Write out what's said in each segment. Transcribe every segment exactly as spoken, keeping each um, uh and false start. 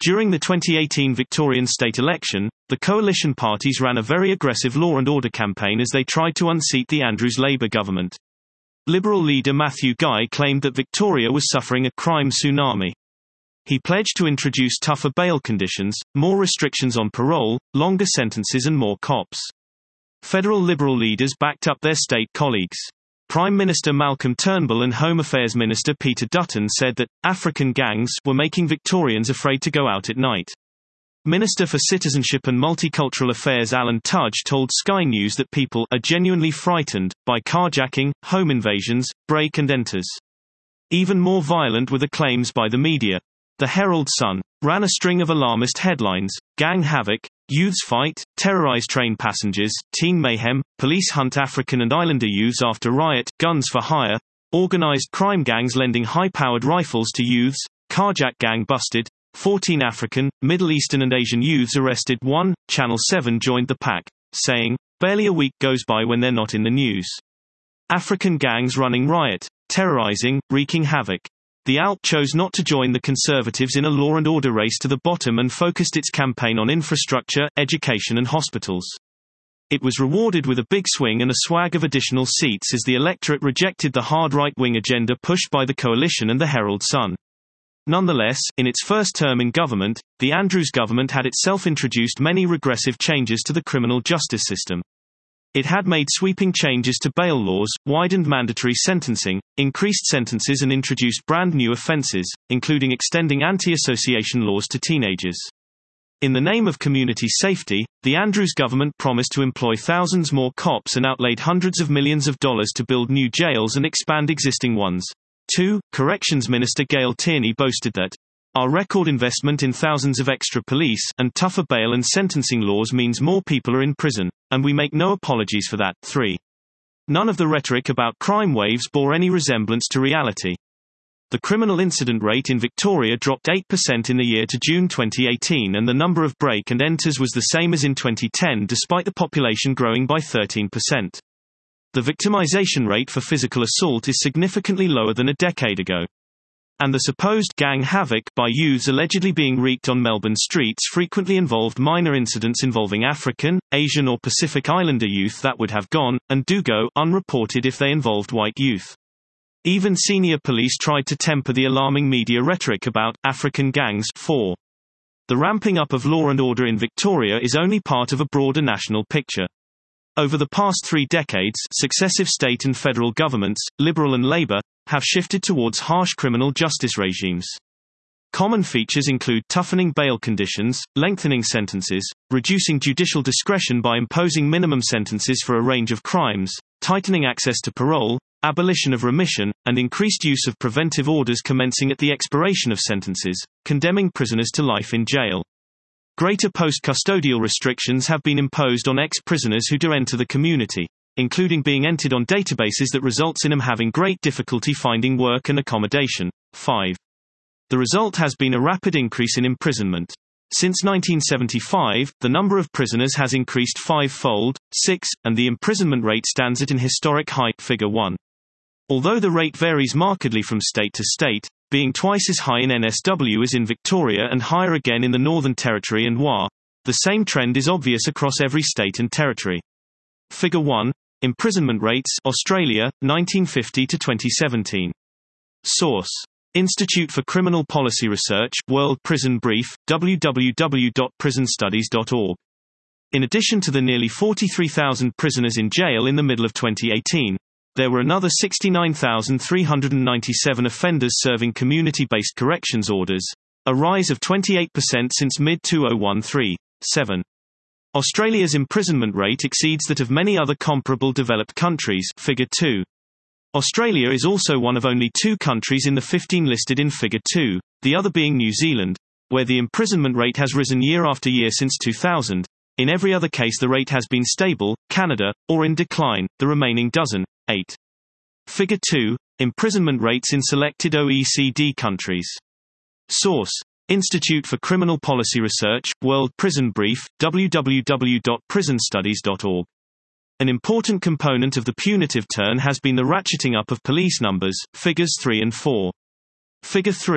During the twenty eighteen Victorian state election, the coalition parties ran a very aggressive law and order campaign as they tried to unseat the Andrews Labour government. Liberal leader Matthew Guy claimed that Victoria was suffering a crime tsunami. He pledged to introduce tougher bail conditions, more restrictions on parole, longer sentences and more cops. Federal Liberal leaders backed up their state colleagues. Prime Minister Malcolm Turnbull and Home Affairs Minister Peter Dutton said that African gangs were making Victorians afraid to go out at night. Minister for Citizenship and Multicultural Affairs Alan Tudge told Sky News that people are genuinely frightened by carjacking, home invasions, break and enters. Even more violent were the claims by the media. The Herald Sun ran a string of alarmist headlines: gang havoc, youths fight, terrorize train passengers, teen mayhem, police hunt African and Islander youths after riot, guns for hire, organized crime gangs lending high-powered rifles to youths, carjack gang busted, fourteen African, Middle Eastern and Asian youths arrested. one. Channel seven joined the pack, saying, "Barely a week goes by when they're not in the news. African gangs running riot, terrorizing, wreaking havoc." The A L P chose not to join the Conservatives in a law and order race to the bottom and focused its campaign on infrastructure, education and hospitals. It was rewarded with a big swing and a swag of additional seats as the electorate rejected the hard right-wing agenda pushed by the coalition and the Herald Sun. Nonetheless, in its first term in government, the Andrews government had itself introduced many regressive changes to the criminal justice system. It had made sweeping changes to bail laws, widened mandatory sentencing, increased sentences and introduced brand new offences, including extending anti-association laws to teenagers. In the name of community safety, the Andrews government promised to employ thousands more cops and outlaid hundreds of millions of dollars to build new jails and expand existing ones. two. Corrections Minister Gail Tierney boasted that, "Our record investment in thousands of extra police and tougher bail and sentencing laws means more people are in prison, and we make no apologies for that." three. None of the rhetoric about crime waves bore any resemblance to reality. The criminal incident rate in Victoria dropped eight percent in the year to June twenty eighteen, and the number of break and enters was the same as in twenty ten despite the population growing by thirteen percent. The victimization rate for physical assault is significantly lower than a decade ago. And the supposed gang havoc by youths allegedly being wreaked on Melbourne streets frequently involved minor incidents involving African, Asian or Pacific Islander youth that would have gone, and do go, unreported if they involved white youth. Even senior police tried to temper the alarming media rhetoric about African gangs. four. The ramping up of law and order in Victoria is only part of a broader national picture. Over the past three decades, successive state and federal governments, Liberal and Labour, have shifted towards harsh criminal justice regimes. Common features include toughening bail conditions, lengthening sentences, reducing judicial discretion by imposing minimum sentences for a range of crimes, tightening access to parole, abolition of remission, and increased use of preventive orders commencing at the expiration of sentences, condemning prisoners to life in jail. Greater post-custodial restrictions have been imposed on ex-prisoners who do enter the community, including being entered on databases that results in them having great difficulty finding work and accommodation. five. The result has been a rapid increase in imprisonment. Since nineteen seventy-five, the number of prisoners has increased five-fold. six, and the imprisonment rate stands at an historic high, figure one. Although the rate varies markedly from state to state, being twice as high in N S W as in Victoria and higher again in the Northern Territory and W A, the same trend is obvious across every state and territory. Figure one. Imprisonment rates, Australia, nineteen fifty to twenty seventeen. Source: Institute for Criminal Policy Research, World Prison Brief, w w w dot prison studies dot org. In addition to the nearly forty-three thousand prisoners in jail in the middle of twenty eighteen, there were another sixty-nine thousand three hundred ninety-seven offenders serving community-based corrections orders, a rise of twenty-eight percent since mid twenty thirteen. seven. Australia's imprisonment rate exceeds that of many other comparable developed countries, figure two. Australia is also one of only two countries in the fifteen listed in figure two, the other being New Zealand, where the imprisonment rate has risen year after year since two thousand. In every other case the rate has been stable, Canada, or in decline, the remaining dozen. eight. Figure two. Imprisonment rates in selected O E C D countries. Source: Institute for Criminal Policy Research, World Prison Brief, w w w dot prison studies dot org. An important component of the punitive turn has been the ratcheting up of police numbers, figures three and four. Figure three.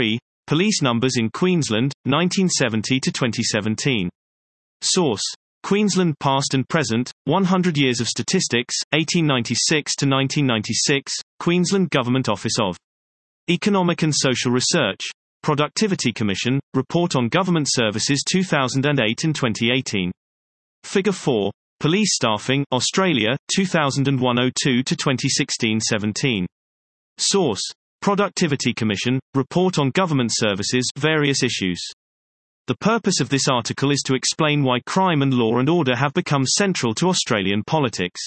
Police numbers in Queensland, nineteen seventy to twenty seventeen. Source: Queensland Past and Present, one hundred Years of Statistics, eighteen ninety-six to nineteen ninety-six, Queensland Government Office of Economic and Social Research, Productivity Commission, Report on Government Services two thousand eight and twenty eighteen. Figure four, Police Staffing, Australia, two thousand one oh two to twenty sixteen seventeen. Source: Productivity Commission, Report on Government Services, various issues. The purpose of this article is to explain why crime and law and order have become central to Australian politics.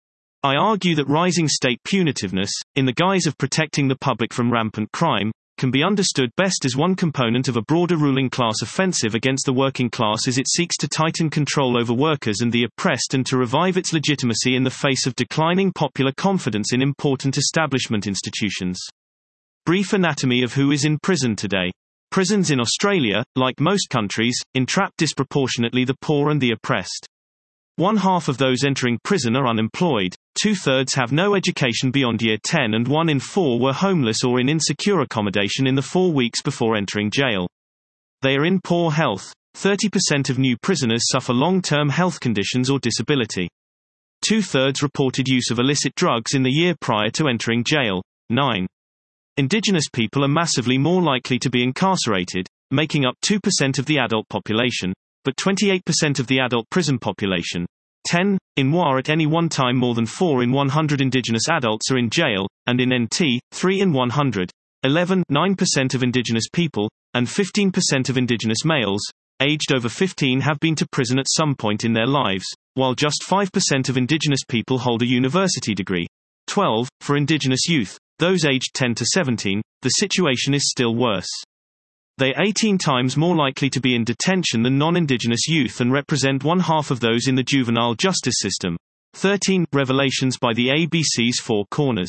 I argue that rising state punitiveness, in the guise of protecting the public from rampant crime, can be understood best as one component of a broader ruling class offensive against the working class as it seeks to tighten control over workers and the oppressed and to revive its legitimacy in the face of declining popular confidence in important establishment institutions. Brief anatomy of who is in prison today. Prisons in Australia, like most countries, entrap disproportionately the poor and the oppressed. One half of those entering prison are unemployed, two-thirds have no education beyond year ten and one in four were homeless or in insecure accommodation in the four weeks before entering jail. They are in poor health. thirty percent of new prisoners suffer long-term health conditions or disability. Two-thirds reported use of illicit drugs in the year prior to entering jail. nine. Indigenous people are massively more likely to be incarcerated, making up two percent of the adult population, but twenty-eight percent of the adult prison population. ten. In W A R at any one time more than four in one hundred Indigenous adults are in jail, and in N T, three in one hundred. eleven. nine percent of Indigenous people, and fifteen percent of Indigenous males, aged over fifteen have been to prison at some point in their lives, while just five percent of Indigenous people hold a university degree. twelve. For Indigenous youth, those aged ten to seventeen, the situation is still worse. They are eighteen times more likely to be in detention than non-Indigenous youth and represent one half of those in the juvenile justice system. thirteen. Revelations by the A B C's Four Corners.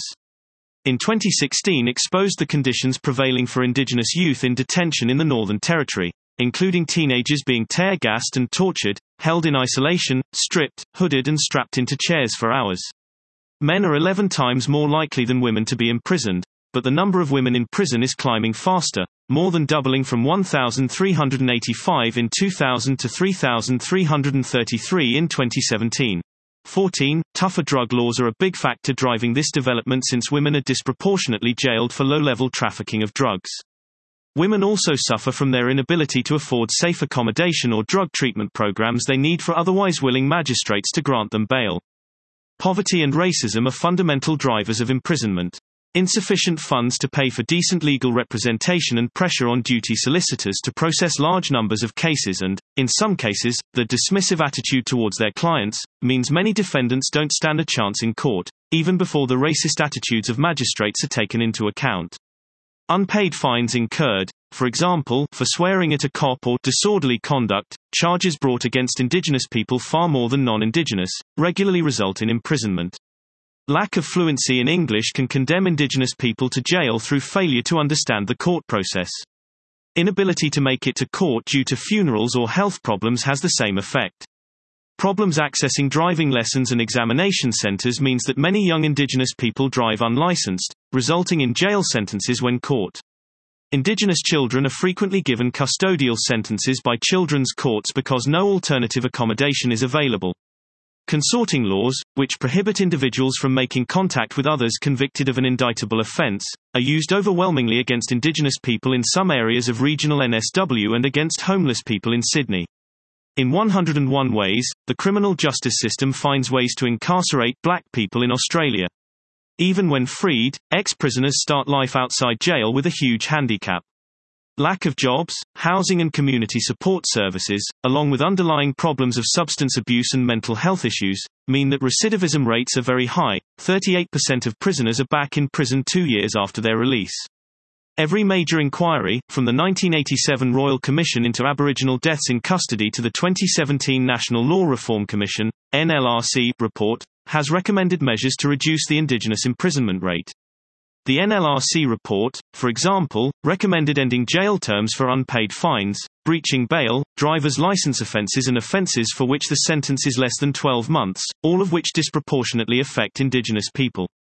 In twenty sixteen exposed the conditions prevailing for Indigenous youth in detention in the Northern Territory, including teenagers being tear-gassed and tortured, held in isolation, stripped, hooded and strapped into chairs for hours. Men are eleven times more likely than women to be imprisoned, but the number of women in prison is climbing faster, more than doubling from one thousand three hundred eighty-five in two thousand to three thousand three hundred thirty-three in twenty seventeen. fourteen. Tougher drug laws are a big factor driving this development since women are disproportionately jailed for low-level trafficking of drugs. Women also suffer from their inability to afford safe accommodation or drug treatment programs they need for otherwise willing magistrates to grant them bail. Poverty and racism are fundamental drivers of imprisonment. Insufficient funds to pay for decent legal representation and pressure on duty solicitors to process large numbers of cases and, in some cases, the dismissive attitude towards their clients, means many defendants don't stand a chance in court, even before the racist attitudes of magistrates are taken into account. Unpaid fines incurred, for example, for swearing at a cop or disorderly conduct, charges brought against Indigenous people far more than non-Indigenous, regularly result in imprisonment. Lack of fluency in English can condemn Indigenous people to jail through failure to understand the court process. Inability to make it to court due to funerals or health problems has the same effect. Problems accessing driving lessons and examination centers means that many young Indigenous people drive unlicensed, resulting in jail sentences when caught. Indigenous children are frequently given custodial sentences by children's courts because no alternative accommodation is available. Consorting laws, which prohibit individuals from making contact with others convicted of an indictable offense, are used overwhelmingly against Indigenous people in some areas of regional N S W and against homeless people in Sydney. In one hundred and one ways, the criminal justice system finds ways to incarcerate black people in Australia. Even when freed, ex-prisoners start life outside jail with a huge handicap. Lack of jobs, housing and community support services, along with underlying problems of substance abuse and mental health issues, mean that recidivism rates are very high. thirty-eight percent of prisoners are back in prison two years after their release. Every major inquiry, from the nineteen eighty-seven Royal Commission into Aboriginal deaths in custody to the twenty seventeen National Law Reform Commission, N L R C, report, has recommended measures to reduce the Indigenous imprisonment rate. The N L R C report, for example, recommended ending jail terms for unpaid fines, breaching bail, driver's license offences and offences for which the sentence is less than twelve months, all of which disproportionately affect Indigenous people.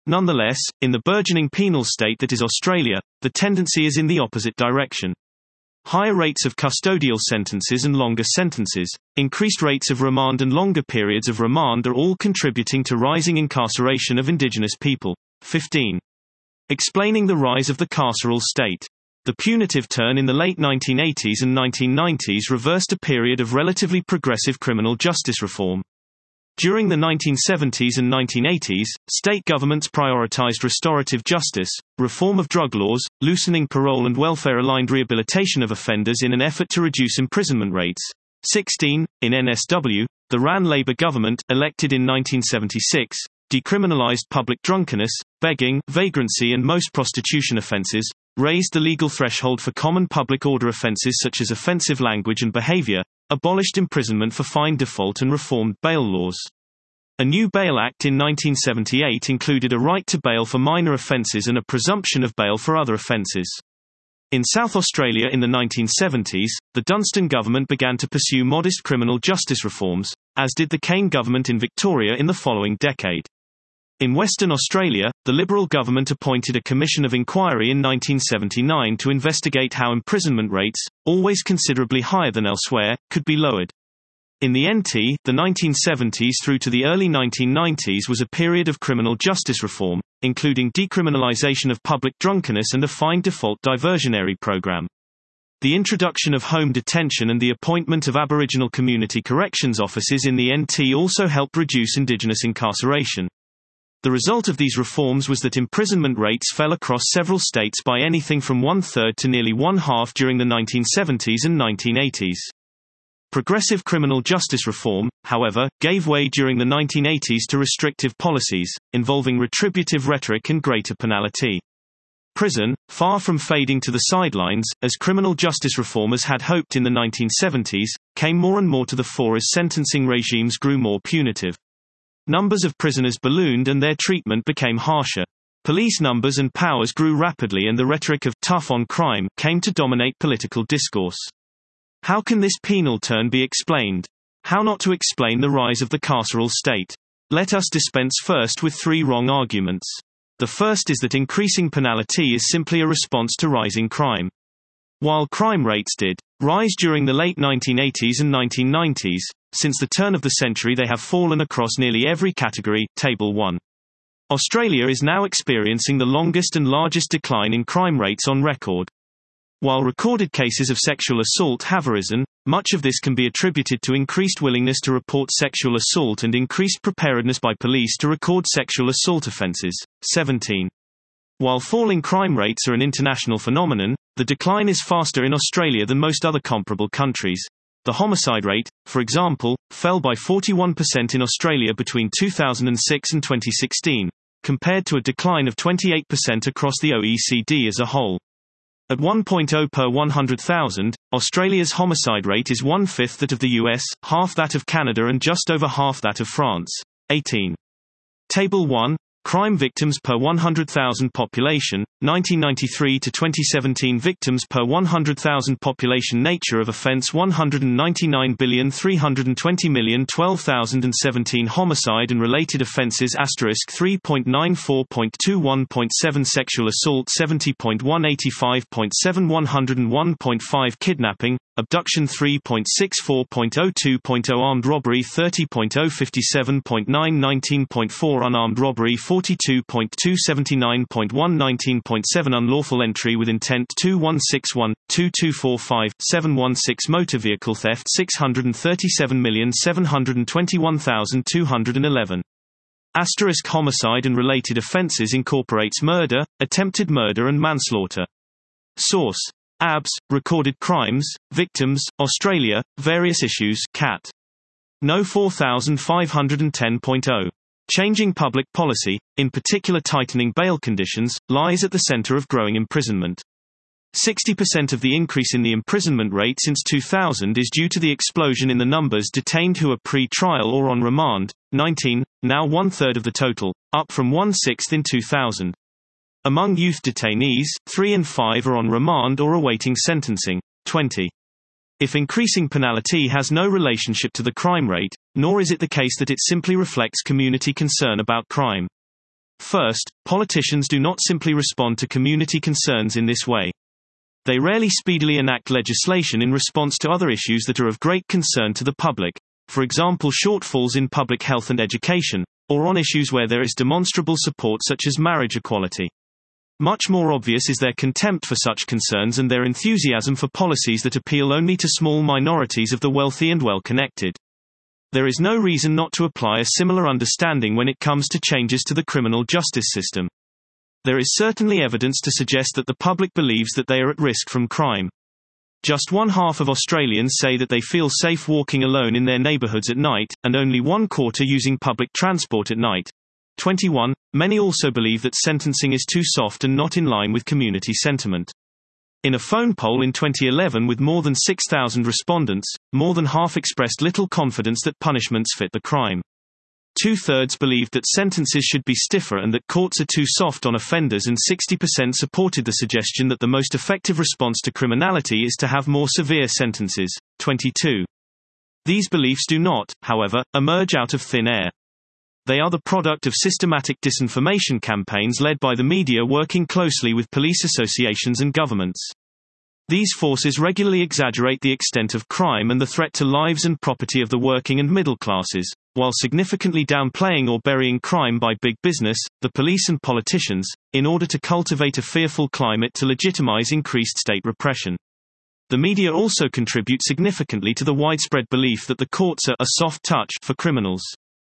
Nonetheless, in the burgeoning penal state that is Australia, the tendency is in the opposite direction. Higher rates of custodial sentences and longer sentences, increased rates of remand and longer periods of remand are all contributing to rising incarceration of Indigenous people. fifteen. Explaining the rise of the carceral state. The punitive turn in the late nineteen eighties and nineteen nineties reversed a period of relatively progressive criminal justice reform. During the nineteen seventies and nineteen eighties, state governments prioritized restorative justice, reform of drug laws, loosening parole and welfare-aligned rehabilitation of offenders in an effort to reduce imprisonment rates. sixteen. In N S W, the Rann Labour government, elected in nineteen seventy-six, decriminalized public drunkenness, begging, vagrancy and most prostitution offences, raised the legal threshold for common public order offences such as offensive language and behaviour, abolished imprisonment for fine default and reformed bail laws. A new Bail Act in nineteen seventy-eight included a right to bail for minor offences and a presumption of bail for other offences. In South Australia in the nineteen seventies, the Dunstan government began to pursue modest criminal justice reforms, as did the Kane government in Victoria in the following decade. In Western Australia, the Liberal government appointed a commission of inquiry in nineteen seventy-nine to investigate how imprisonment rates, always considerably higher than elsewhere, could be lowered. In the N T, the nineteen seventies through to the early nineteen nineties was a period of criminal justice reform, including decriminalisation of public drunkenness and a fine default diversionary program. The introduction of home detention and the appointment of Aboriginal community corrections officers in the N T also helped reduce Indigenous incarceration. The result of these reforms was that imprisonment rates fell across several states by anything from one-third to nearly one-half during the nineteen seventies and nineteen eighties. Progressive criminal justice reform, however, gave way during the nineteen eighties to restrictive policies, involving retributive rhetoric and greater penalty. Prison, far from fading to the sidelines, as criminal justice reformers had hoped in the nineteen seventies, came more and more to the fore as sentencing regimes grew more punitive. Numbers of prisoners ballooned and their treatment became harsher. Police numbers and powers grew rapidly and the rhetoric of tough on crime came to dominate political discourse. How can this penal turn be explained? How not to explain the rise of the carceral state? Let us dispense first with three wrong arguments. The first is that increasing penalty is simply a response to rising crime. While crime rates did rise during the late nineteen eighties and nineteen nineties, since the turn of the century they have fallen across nearly every category. Table one. Australia is now experiencing the longest and largest decline in crime rates on record. While recorded cases of sexual assault have arisen, much of this can be attributed to increased willingness to report sexual assault and increased preparedness by police to record sexual assault offences. seventeen. While falling crime rates are an international phenomenon, the decline is faster in Australia than most other comparable countries. The homicide rate, for example, fell by forty-one percent in Australia between two thousand six and twenty sixteen, compared to a decline of twenty-eight percent across the O E C D as a whole. At one point zero per one hundred thousand, Australia's homicide rate is one-fifth that of the U S, half that of Canada and just over half that of France. eighteen. Table one. Crime victims per one hundred thousand population, nineteen ninety-three to twenty seventeen victims per one hundred thousand population. Nature of offence one hundred ninety-nine billion three hundred twenty million twelve thousand seventeen homicide and related offences asterisk three point nine four point two one point seven sexual assault seventy point one eighty-five point seven one oh one point five kidnapping, abduction three point six four point oh two point oh armed robbery thirty point oh fifty-seven point nine nineteen point four unarmed robbery forty-two point two seventy-nine point one nineteen point seven unlawful entry with intent two one six one, two two four five, seven one six motor vehicle theft six hundred thirty-seven million seven hundred twenty-one thousand two hundred eleven. Asterisk homicide and related offences incorporates murder, attempted murder and manslaughter. Source: A B S, Recorded Crimes, Victims, Australia, Various Issues, Cat. No four thousand five hundred ten point oh. Changing public policy, in particular tightening bail conditions, lies at the centre of growing imprisonment. sixty percent of the increase in the imprisonment rate since two thousand is due to the explosion in the numbers detained who are pre-trial or on remand, nineteen, now one-third of the total, up from one-sixth in two thousand. Among youth detainees, three in five are on remand or awaiting sentencing, twenty. If increasing penalty has no relationship to the crime rate, nor is it the case that it simply reflects community concern about crime. First, politicians do not simply respond to community concerns in this way. They rarely speedily enact legislation in response to other issues that are of great concern to the public, for example shortfalls in public health and education, or on issues where there is demonstrable support such as marriage equality. Much more obvious is their contempt for such concerns and their enthusiasm for policies that appeal only to small minorities of the wealthy and well-connected. There is no reason not to apply a similar understanding when it comes to changes to the criminal justice system. There is certainly evidence to suggest that the public believes that they are at risk from crime. Just one half of Australians say that they feel safe walking alone in their neighbourhoods at night, and only one quarter using public transport at night. twenty-one. Many also believe that sentencing is too soft and not in line with community sentiment. In a phone poll in twenty eleven with more than six thousand respondents, more than half expressed little confidence that punishments fit the crime. Two-thirds believed that sentences should be stiffer and that courts are too soft on offenders, and sixty percent supported the suggestion that the most effective response to criminality is to have more severe sentences. twenty-two. These beliefs do not, however, emerge out of thin air. They are the product of systematic disinformation campaigns led by the media working closely with police associations and governments. These forces regularly exaggerate the extent of crime and the threat to lives and property of the working and middle classes, while significantly downplaying or burying crime by big business, the police and politicians, in order to cultivate a fearful climate to legitimize increased state repression. The media also contribute significantly to the widespread belief that the courts are a soft touch for criminals.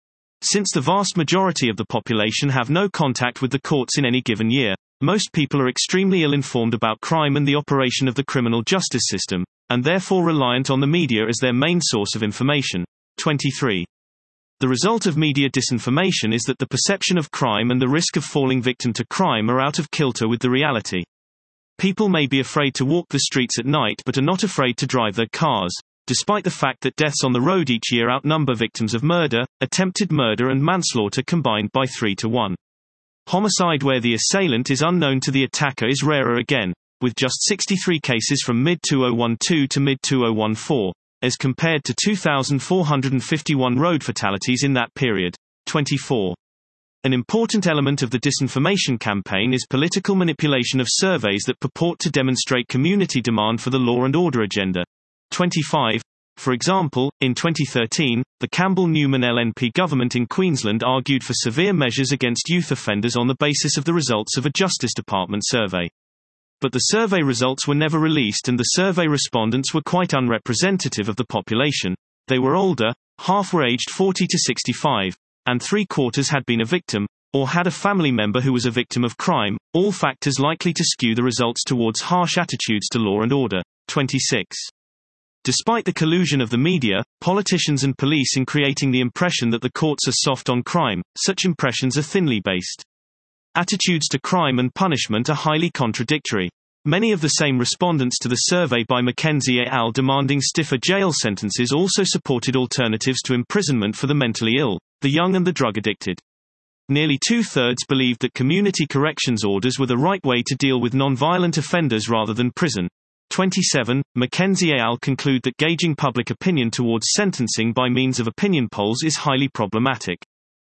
Since the vast majority of the population have no contact with the courts in any given year, most people are extremely ill-informed about crime and the operation of the criminal justice system, and therefore reliant on the media as their main source of information. twenty-three. The result of media disinformation is that the perception of crime and the risk of falling victim to crime are out of kilter with the reality. People may be afraid to walk the streets at night but are not afraid to drive their cars, despite the fact that deaths on the road each year outnumber victims of murder, attempted murder and manslaughter combined by three to one. Homicide where the assailant is unknown to the attacker is rarer again, with just sixty-three cases from mid twenty twelve to mid twenty fourteen, as compared to two thousand four hundred fifty-one road fatalities in that period. twenty-four. An important element of the disinformation campaign is political manipulation of surveys that purport to demonstrate community demand for the law and order agenda. twenty-five. For example, in twenty thirteen, the Campbell-Newman L N P government in Queensland argued for severe measures against youth offenders on the basis of the results of a Justice Department survey. But the survey results were never released and the survey respondents were quite unrepresentative of the population. They were older, half were aged forty to sixty-five, and three-quarters had been a victim, or had a family member who was a victim of crime, all factors likely to skew the results towards harsh attitudes to law and order. twenty-six. Despite the collusion of the media, politicians and police in creating the impression that the courts are soft on crime, such impressions are thinly based. Attitudes to crime and punishment are highly contradictory. Many of the same respondents to the survey by McKenzie et al. Demanding stiffer jail sentences also supported alternatives to imprisonment for the mentally ill, the young and the drug-addicted. Nearly two-thirds believed that community corrections orders were the right way to deal with non-violent offenders rather than prison. twenty-seven. McKenzie et al. Conclude that gauging public opinion towards sentencing by means of opinion polls is highly problematic.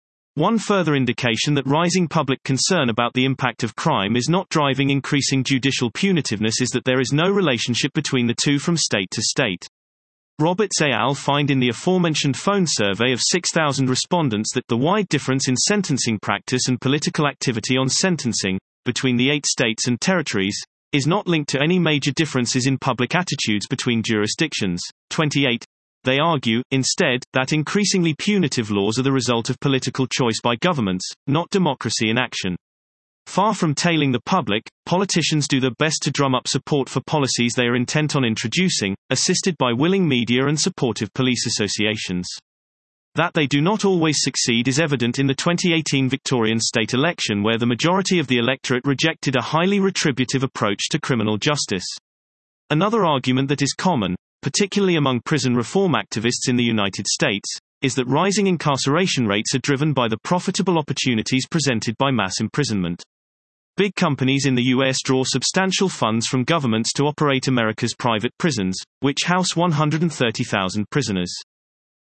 One further indication that rising public concern about the impact of crime is not driving increasing judicial punitiveness is that there is no relationship between the two from state to state. Roberts et al. Find in the aforementioned phone survey of six thousand respondents that the wide difference in sentencing practice and political activity on sentencing, between the eight states and territories, is not linked to any major differences in public attitudes between jurisdictions. twenty-eight. They argue, instead, that increasingly punitive laws are the result of political choice by governments, not democracy in action. Far from tailing the public, politicians do their best to drum up support for policies they are intent on introducing, assisted by willing media and supportive police associations. That they do not always succeed is evident in the twenty eighteen Victorian state election, where the majority of the electorate rejected a highly retributive approach to criminal justice. Another argument that is common, particularly among prison reform activists in the United States, is that rising incarceration rates are driven by the profitable opportunities presented by mass imprisonment. Big companies in the U S draw substantial funds from governments to operate America's private prisons, which house one hundred thirty thousand prisoners.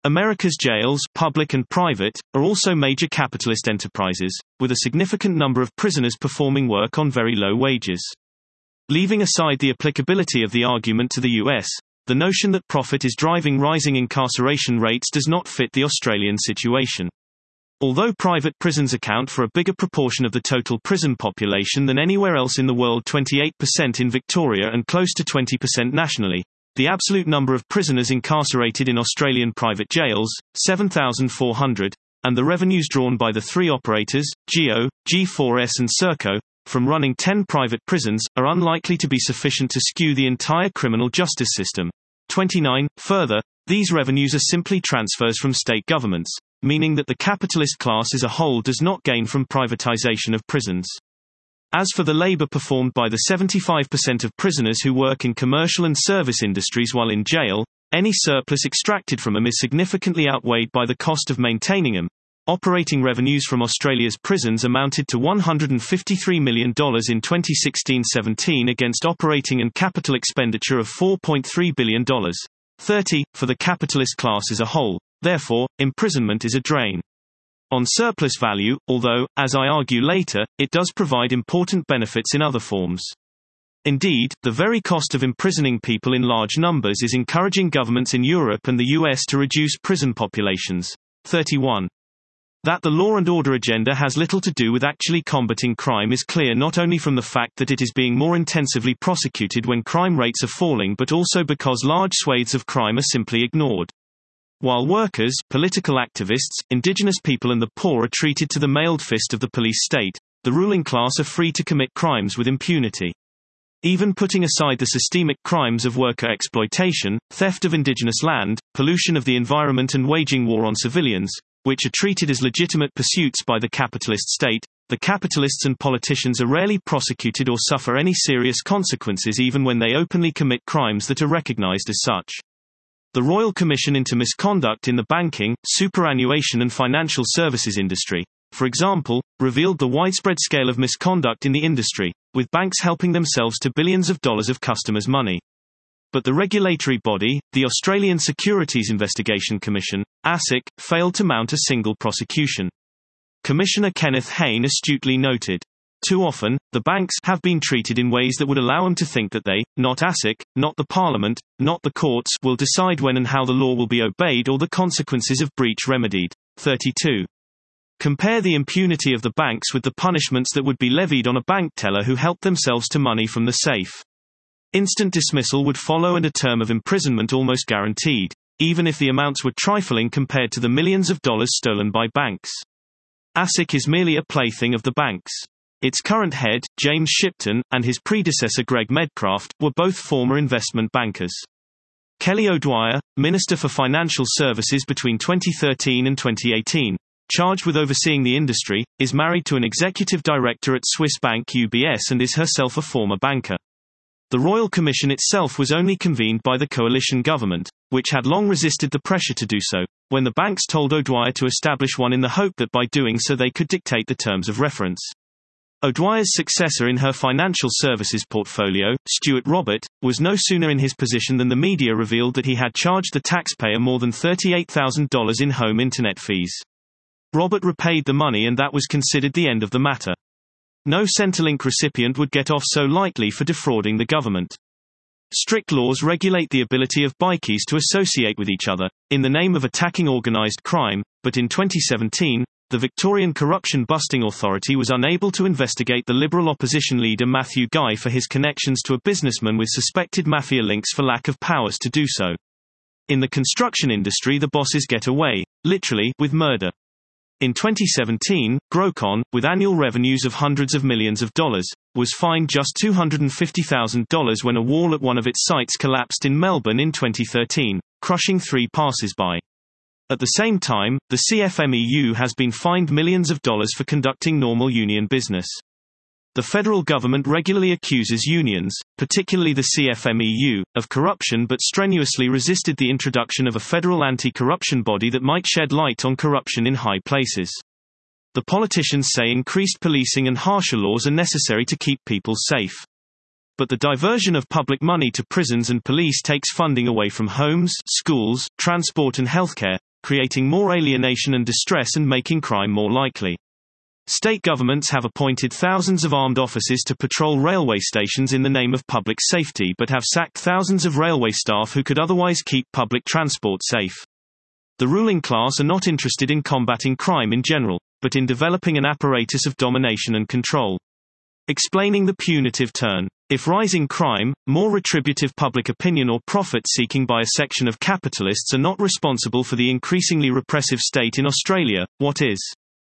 America's jails, public and private, are also major capitalist enterprises, with a significant number of prisoners performing work on very low wages. Leaving aside the applicability of the argument to the U S, the notion that profit is driving rising incarceration rates does not fit the Australian situation. Although private prisons account for a bigger proportion of the total prison population than anywhere else in the world, twenty-eight percent in Victoria and close to twenty percent nationally, the absolute number of prisoners incarcerated in Australian private jails, seven thousand four hundred, and the revenues drawn by the three operators, G O, G four S and Serco, from running ten private prisons, are unlikely to be sufficient to skew the entire criminal justice system. twenty-nine. Further, these revenues are simply transfers from state governments, meaning that the capitalist class as a whole does not gain from privatization of prisons. As for the labor performed by the seventy-five percent of prisoners who work in commercial and service industries while in jail, any surplus extracted from them is significantly outweighed by the cost of maintaining them. Operating revenues from Australia's prisons amounted to one hundred fifty-three million dollars in twenty sixteen seventeen against operating and capital expenditure of four point three billion dollars. thirty. For the capitalist class as a whole, therefore, imprisonment is a drain on surplus value, although, as I argue later, it does provide important benefits in other forms. Indeed, the very cost of imprisoning people in large numbers is encouraging governments in Europe and the U S to reduce prison populations. thirty-one. That the law and order agenda has little to do with actually combating crime is clear not only from the fact that it is being more intensively prosecuted when crime rates are falling, but also because large swathes of crime are simply ignored. While workers, political activists, indigenous people and the poor are treated to the mailed fist of the police state, the ruling class are free to commit crimes with impunity. Even putting aside the systemic crimes of worker exploitation, theft of indigenous land, pollution of the environment and waging war on civilians, which are treated as legitimate pursuits by the capitalist state, the capitalists and politicians are rarely prosecuted or suffer any serious consequences even when they openly commit crimes that are recognized as such. The Royal Commission into Misconduct in the Banking, Superannuation and Financial Services Industry, for example, revealed the widespread scale of misconduct in the industry, with banks helping themselves to billions of dollars of customers' money. But the regulatory body, the Australian Securities Investigation Commission, ASIC, failed to mount a single prosecution. Commissioner Kenneth Hayne astutely noted, "Too often, the banks have been treated in ways that would allow them to think that they, not ASIC, not the Parliament, not the courts, will decide when and how the law will be obeyed or the consequences of breach remedied." thirty-two. Compare the impunity of the banks with the punishments that would be levied on a bank teller who helped themselves to money from the safe. Instant dismissal would follow and a term of imprisonment almost guaranteed, even if the amounts were trifling compared to the millions of dollars stolen by banks. ASIC is merely a plaything of the banks. Its current head, James Shipton, and his predecessor Greg Medcraft, were both former investment bankers. Kelly O'Dwyer, Minister for Financial Services between twenty thirteen and twenty eighteen, charged with overseeing the industry, is married to an executive director at Swiss bank U B S and is herself a former banker. The Royal Commission itself was only convened by the coalition government, which had long resisted the pressure to do so, when the banks told O'Dwyer to establish one in the hope that by doing so they could dictate the terms of reference. O'Dwyer's successor in her financial services portfolio, Stuart Robert, was no sooner in his position than the media revealed that he had charged the taxpayer more than thirty-eight thousand dollars in home internet fees. Robert repaid the money and that was considered the end of the matter. No Centrelink recipient would get off so lightly for defrauding the government. Strict laws regulate the ability of bikies to associate with each other, in the name of attacking organised crime, but in twenty seventeen, the Victorian Corruption Busting Authority was unable to investigate the Liberal opposition leader Matthew Guy for his connections to a businessman with suspected mafia links for lack of powers to do so. In the construction industry, the bosses get away, literally, with murder. In twenty seventeen, Grocon, with annual revenues of hundreds of millions of dollars, was fined just two hundred fifty thousand dollars when a wall at one of its sites collapsed in Melbourne in twenty thirteen, crushing three passers-by. At the same time, the C F M E U has been fined millions of dollars for conducting normal union business. The federal government regularly accuses unions, particularly the C F M E U, of corruption but strenuously resisted the introduction of a federal anti-corruption body that might shed light on corruption in high places. The politicians say increased policing and harsher laws are necessary to keep people safe. But the diversion of public money to prisons and police takes funding away from homes, schools, transport and healthcare, creating more alienation and distress and making crime more likely. State governments have appointed thousands of armed officers to patrol railway stations in the name of public safety but have sacked thousands of railway staff who could otherwise keep public transport safe. The ruling class are not interested in combating crime in general, but in developing an apparatus of domination and control. Explaining the punitive turn. If rising crime, more retributive public opinion or profit-seeking by a section of capitalists are not responsible for the increasingly repressive state in Australia, what is?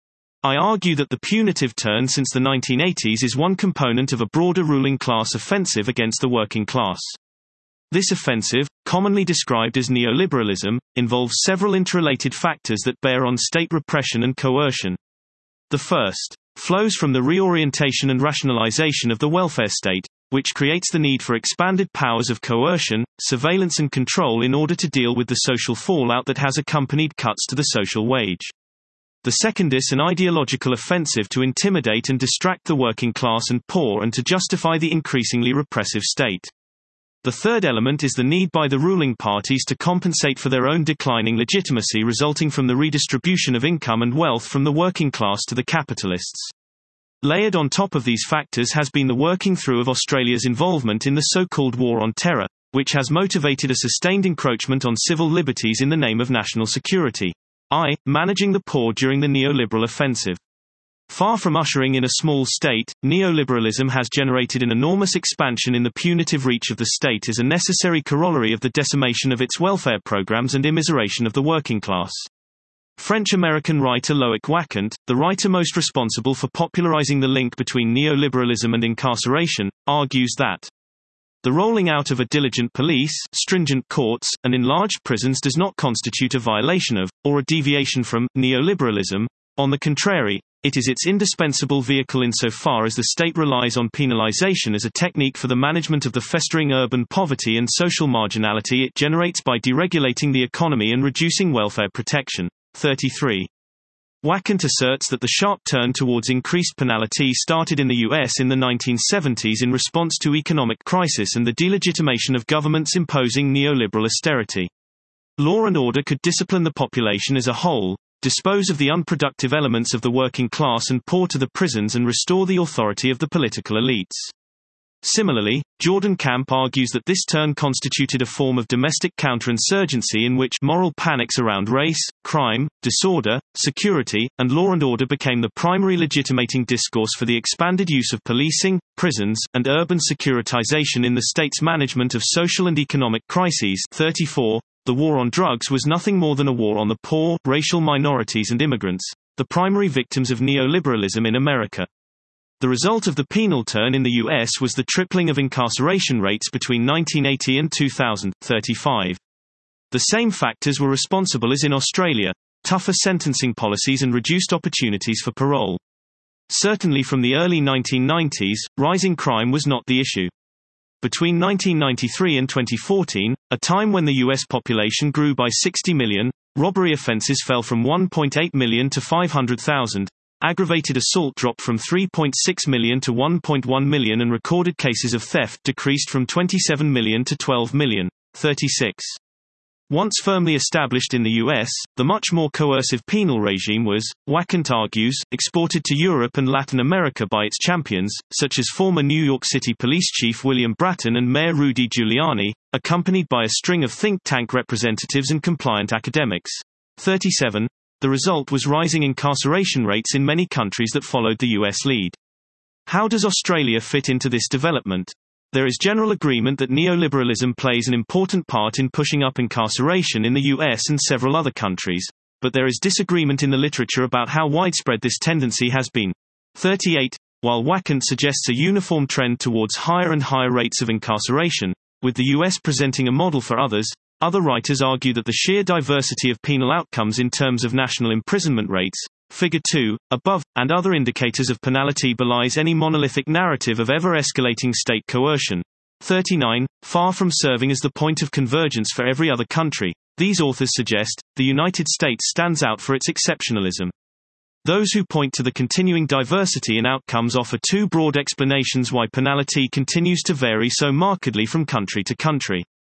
I argue that the punitive turn since the nineteen eighties is one component of a broader ruling class offensive against the working class. This offensive, commonly described as neoliberalism, involves several interrelated factors that bear on state repression and coercion. The first flows from the reorientation and rationalization of the welfare state, which creates the need for expanded powers of coercion, surveillance and control in order to deal with the social fallout that has accompanied cuts to the social wage. The second is an ideological offensive to intimidate and distract the working class and poor and to justify the increasingly repressive state. The third element is the need by the ruling parties to compensate for their own declining legitimacy resulting from the redistribution of income and wealth from the working class to the capitalists. Layered on top of these factors has been the working through of Australia's involvement in the so-called War on Terror, which has motivated a sustained encroachment on civil liberties in the name of national security. I, managing the poor during the neoliberal offensive. Far from ushering in a small state, neoliberalism has generated an enormous expansion in the punitive reach of the state as a necessary corollary of the decimation of its welfare programs and immiseration of the working class. French-American writer Loic Wacquant, the writer most responsible for popularizing the link between neoliberalism and incarceration, argues that the rolling out of a diligent police, stringent courts, and enlarged prisons does not constitute a violation of, or a deviation from, neoliberalism. On the contrary, it is its indispensable vehicle insofar as the state relies on penalization as a technique for the management of the festering urban poverty and social marginality it generates by deregulating the economy and reducing welfare protection. thirty-three. Wacquant asserts that the sharp turn towards increased penalty started in the U S in the nineteen seventies in response to economic crisis and the delegitimation of governments imposing neoliberal austerity. Law and order could discipline the population as a whole, dispose of the unproductive elements of the working class and pour to the prisons and restore the authority of the political elites. Similarly, Jordan Camp argues that this turn constituted a form of domestic counterinsurgency in which moral panics around race, crime, disorder, security, and law and order became the primary legitimating discourse for the expanded use of policing, prisons, and urban securitization in the state's management of social and economic crises. thirty-four. The war on drugs was nothing more than a war on the poor, racial minorities and immigrants, the primary victims of neoliberalism in America. The result of the penal turn in the U S was the tripling of incarceration rates between nineteen eighty and two thousand. thirty-five. The same factors were responsible as in Australia: tougher sentencing policies and reduced opportunities for parole. Certainly from the early nineteen nineties, rising crime was not the issue. Between nineteen ninety-three and twenty fourteen, a time when the U S population grew by sixty million, robbery offenses fell from one point eight million to five hundred thousand. Aggravated assault dropped from three point six million to one point one million and recorded cases of theft decreased from twenty-seven million to twelve million. thirty-six. Once firmly established in the U S, the much more coercive penal regime was, Wacquant argues, exported to Europe and Latin America by its champions, such as former New York City Police Chief William Bratton and Mayor Rudy Giuliani, accompanied by a string of think tank representatives and compliant academics. thirty-seven. The result was rising incarceration rates in many countries that followed the U S lead. How does Australia fit into this development? There is general agreement that neoliberalism plays an important part in pushing up incarceration in the U S and several other countries, but there is disagreement in the literature about how widespread this tendency has been. thirty-eight. While Wacquant suggests a uniform trend towards higher and higher rates of incarceration, with the U S presenting a model for others, other writers argue that the sheer diversity of penal outcomes in terms of national imprisonment rates, Figure two, above, and other indicators of penalty belies any monolithic narrative of ever-escalating state coercion. thirty-nine. Far from serving as the point of convergence for every other country, these authors suggest, the United States stands out for its exceptionalism. Those who point to the continuing diversity in outcomes offer two broad explanations why penalty continues to vary so markedly from country to country.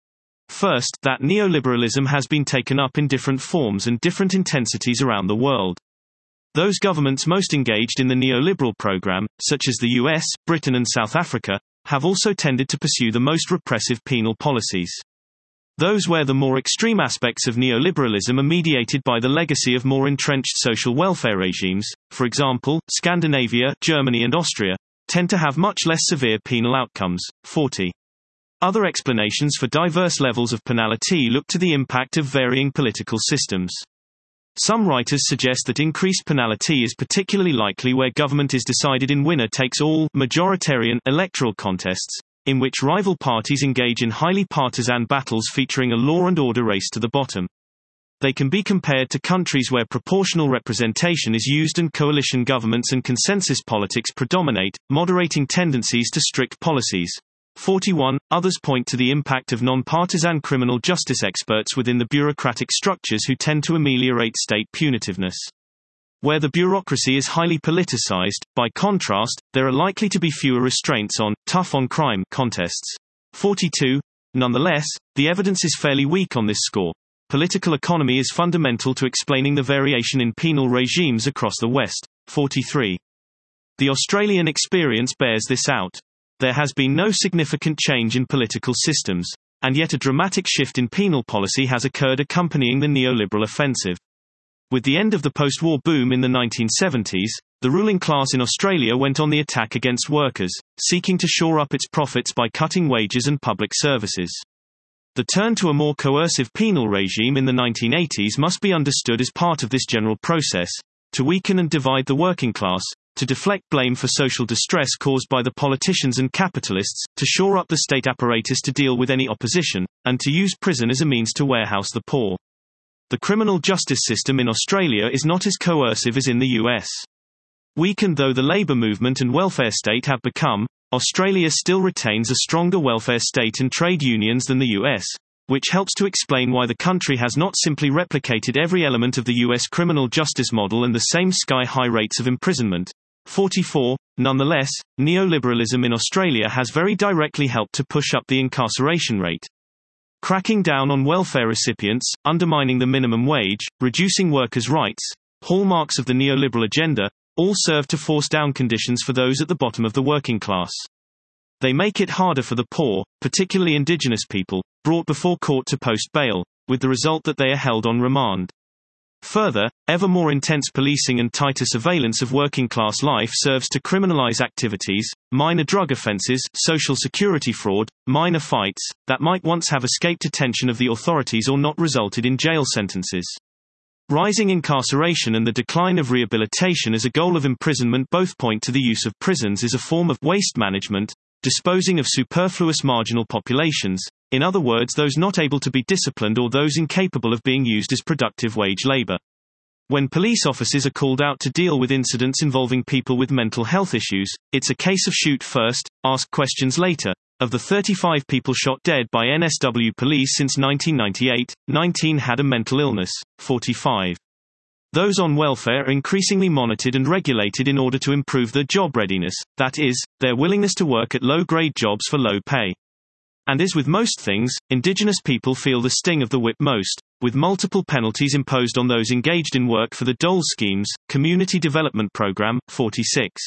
First, that neoliberalism has been taken up in different forms and different intensities around the world. Those governments most engaged in the neoliberal program, such as the U S, Britain and South Africa, have also tended to pursue the most repressive penal policies. Those where the more extreme aspects of neoliberalism are mediated by the legacy of more entrenched social welfare regimes, for example, Scandinavia, Germany and Austria, tend to have much less severe penal outcomes. forty. Other explanations for diverse levels of penalty look to the impact of varying political systems. Some writers suggest that increased penalty is particularly likely where government is decided in winner-takes-all majoritarian electoral contests, in which rival parties engage in highly partisan battles featuring a law and order race to the bottom. They can be compared to countries where proportional representation is used and coalition governments and consensus politics predominate, moderating tendencies to strict policies. forty-one. Others point to the impact of non-partisan criminal justice experts within the bureaucratic structures who tend to ameliorate state punitiveness. Where the bureaucracy is highly politicized, by contrast, there are likely to be fewer restraints on tough on crime contests. forty-two. Nonetheless, the evidence is fairly weak on this score. Political economy is fundamental to explaining the variation in penal regimes across the West. forty-three. The Australian experience bears this out. There has been no significant change in political systems, and yet a dramatic shift in penal policy has occurred accompanying the neoliberal offensive. With the end of the post-war boom in the nineteen seventies, the ruling class in Australia went on the attack against workers, seeking to shore up its profits by cutting wages and public services. The turn to a more coercive penal regime in the nineteen eighties must be understood as part of this general process, to weaken and divide the working class, to deflect blame for social distress caused by the politicians and capitalists, to shore up the state apparatus to deal with any opposition, and to use prison as a means to warehouse the poor. The criminal justice system in Australia is not as coercive as in the U S. Weakened though the labour movement and welfare state have become, Australia still retains a stronger welfare state and trade unions than the U S, which helps to explain why the country has not simply replicated every element of the U S criminal justice model and the same sky-high rates of imprisonment. forty-four. Nonetheless, neoliberalism in Australia has very directly helped to push up the incarceration rate. Cracking down on welfare recipients, undermining the minimum wage, reducing workers' rights, hallmarks of the neoliberal agenda, all serve to force down conditions for those at the bottom of the working class. They make it harder for the poor, particularly Indigenous people, brought before court to post bail, with the result that they are held on remand. Further, ever more intense policing and tighter surveillance of working-class life serves to criminalize activities, minor drug offenses, social security fraud, minor fights, that might once have escaped attention of the authorities or not resulted in jail sentences. Rising incarceration and the decline of rehabilitation as a goal of imprisonment both point to the use of prisons as a form of waste management, disposing of superfluous marginal populations, in other words those not able to be disciplined or those incapable of being used as productive wage labor. When police officers are called out to deal with incidents involving people with mental health issues, it's a case of shoot first, ask questions later. Of the thirty-five people shot dead by N S W police since nineteen ninety-eight, nineteen had a mental illness. forty-five. Those on welfare are increasingly monitored and regulated in order to improve their job readiness, that is, their willingness to work at low-grade jobs for low pay. And as with most things, Indigenous people feel the sting of the whip most, with multiple penalties imposed on those engaged in work for the Dole schemes, Community Development Program. forty-six.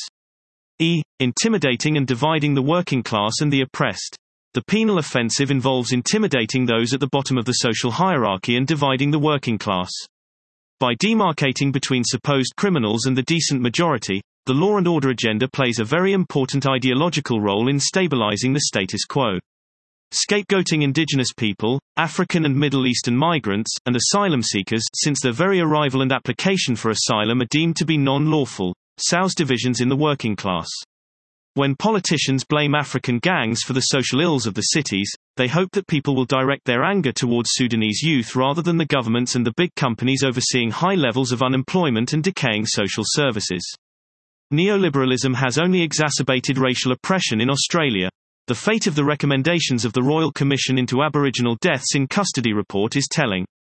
E. Intimidating and dividing the working class and the oppressed. The penal offensive involves intimidating those at the bottom of the social hierarchy and dividing the working class. By demarcating between supposed criminals and the decent majority, the law and order agenda plays a very important ideological role in stabilizing the status quo. Scapegoating Indigenous people, African and Middle Eastern migrants, and asylum seekers since their very arrival and application for asylum are deemed to be non-lawful, sows divisions in the working class. When politicians blame African gangs for the social ills of the cities, they hope that people will direct their anger towards Sudanese youth rather than the governments and the big companies overseeing high levels of unemployment and decaying social services. Neoliberalism has only exacerbated racial oppression in Australia. The fate of the recommendations of the Royal Commission into Aboriginal Deaths in Custody report is telling.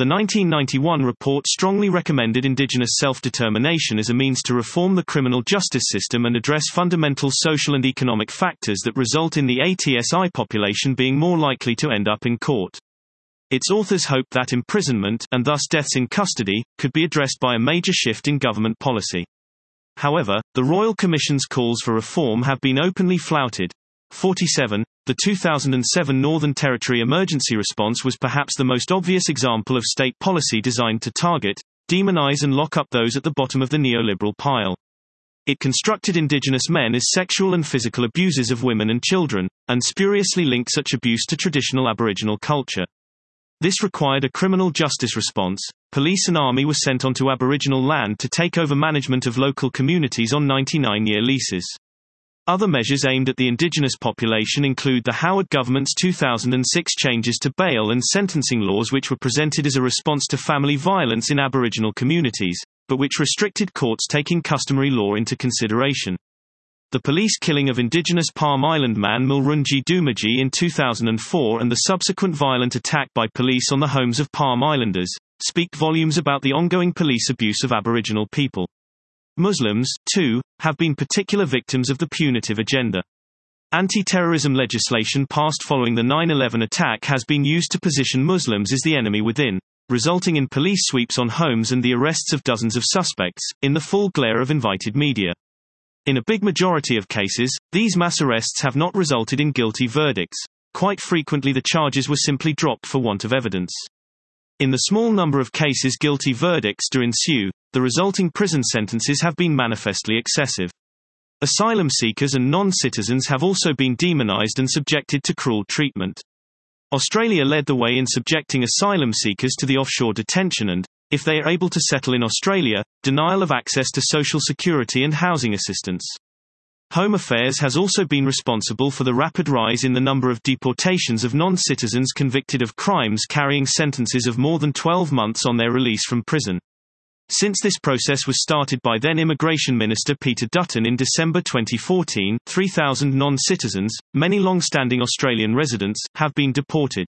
The nineteen ninety-one report strongly recommended indigenous self-determination as a means to reform the criminal justice system and address fundamental social and economic factors that result in the A T S I population being more likely to end up in court. Its authors hoped that imprisonment, and thus deaths in custody, could be addressed by a major shift in government policy. However, the Royal Commission's calls for reform have been openly flouted. forty-seven. The two thousand seven Northern Territory emergency response was perhaps the most obvious example of state policy designed to target, demonize and lock up those at the bottom of the neoliberal pile. It constructed Indigenous men as sexual and physical abusers of women and children, and spuriously linked such abuse to traditional Aboriginal culture. This required a criminal justice response. Police and army were sent onto Aboriginal land to take over management of local communities on ninety-nine year leases. Other measures aimed at the Indigenous population include the Howard government's two thousand six changes to bail and sentencing laws, which were presented as a response to family violence in Aboriginal communities, but which restricted courts taking customary law into consideration. The police killing of Indigenous Palm Island man Mulrunji Doomadgee in two thousand four and the subsequent violent attack by police on the homes of Palm Islanders speak volumes about the ongoing police abuse of Aboriginal people. Muslims, too, have been particular victims of the punitive agenda. Anti-terrorism legislation passed following the nine eleven attack has been used to position Muslims as the enemy within, resulting in police sweeps on homes and the arrests of dozens of suspects, in the full glare of invited media. In a big majority of cases, these mass arrests have not resulted in guilty verdicts. Quite frequently the charges were simply dropped for want of evidence. In the small number of cases guilty verdicts do ensue, the resulting prison sentences have been manifestly excessive. Asylum seekers and non-citizens have also been demonized and subjected to cruel treatment. Australia led the way in subjecting asylum seekers to the offshore detention and, if they are able to settle in Australia, denial of access to social security and housing assistance. Home Affairs has also been responsible for the rapid rise in the number of deportations of non-citizens convicted of crimes carrying sentences of more than twelve months on their release from prison. Since this process was started by then Immigration Minister Peter Dutton in December twenty fourteen, three thousand non-citizens, many long-standing Australian residents, have been deported.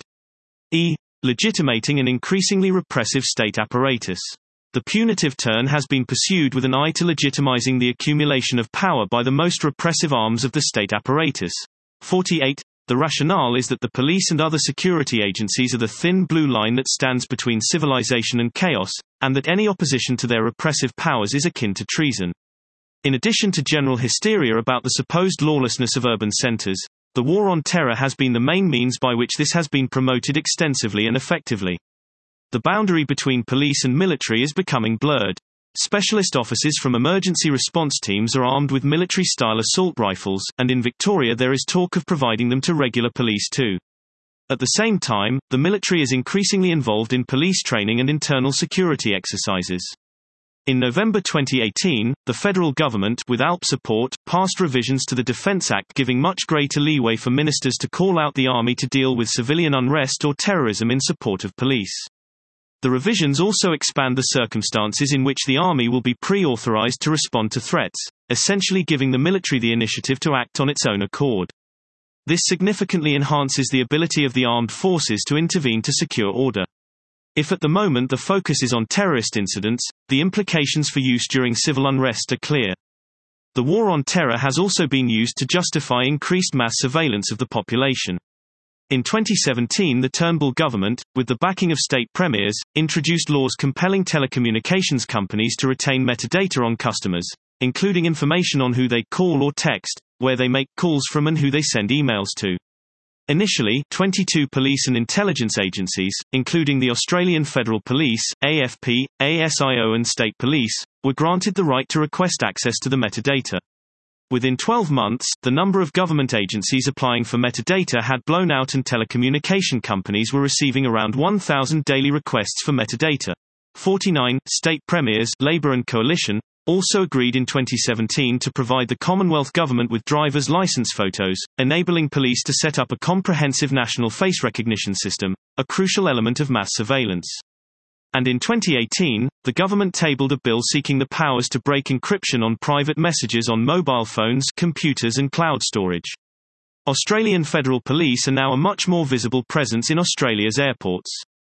E. Legitimating an increasingly repressive state apparatus. The punitive turn has been pursued with an eye to legitimizing the accumulation of power by the most repressive arms of the state apparatus. forty-eight. The rationale is that the police and other security agencies are the thin blue line that stands between civilization and chaos, and that any opposition to their repressive powers is akin to treason. In addition to general hysteria about the supposed lawlessness of urban centers, the war on terror has been the main means by which this has been promoted extensively and effectively. The boundary between police and military is becoming blurred. Specialist officers from emergency response teams are armed with military-style assault rifles, and in Victoria there is talk of providing them to regular police too. At the same time, the military is increasingly involved in police training and internal security exercises. In November twenty eighteen, the federal government, with A L P support, passed revisions to the Defence Act giving much greater leeway for ministers to call out the army to deal with civilian unrest or terrorism in support of police. The revisions also expand the circumstances in which the army will be pre-authorized to respond to threats, essentially giving the military the initiative to act on its own accord. This significantly enhances the ability of the armed forces to intervene to secure order. If at the moment the focus is on terrorist incidents, the implications for use during civil unrest are clear. The war on terror has also been used to justify increased mass surveillance of the population. In twenty seventeen, the Turnbull government, with the backing of state premiers, introduced laws compelling telecommunications companies to retain metadata on customers, including information on who they call or text, where they make calls from and who they send emails to. Initially, twenty-two police and intelligence agencies, including the Australian Federal Police, A F P, A S I O and State Police, were granted the right to request access to the metadata. Within twelve months, the number of government agencies applying for metadata had blown out and telecommunication companies were receiving around one thousand daily requests for metadata. forty-nine. State premiers, Labor and Coalition, also agreed in twenty seventeen to provide the Commonwealth Government with driver's license photos, enabling police to set up a comprehensive national face recognition system, a crucial element of mass surveillance. And in twenty eighteen, the government tabled a bill seeking the powers to break encryption on private messages on mobile phones, computers and cloud storage. Australian Federal Police are now a much more visible presence in Australia's airports.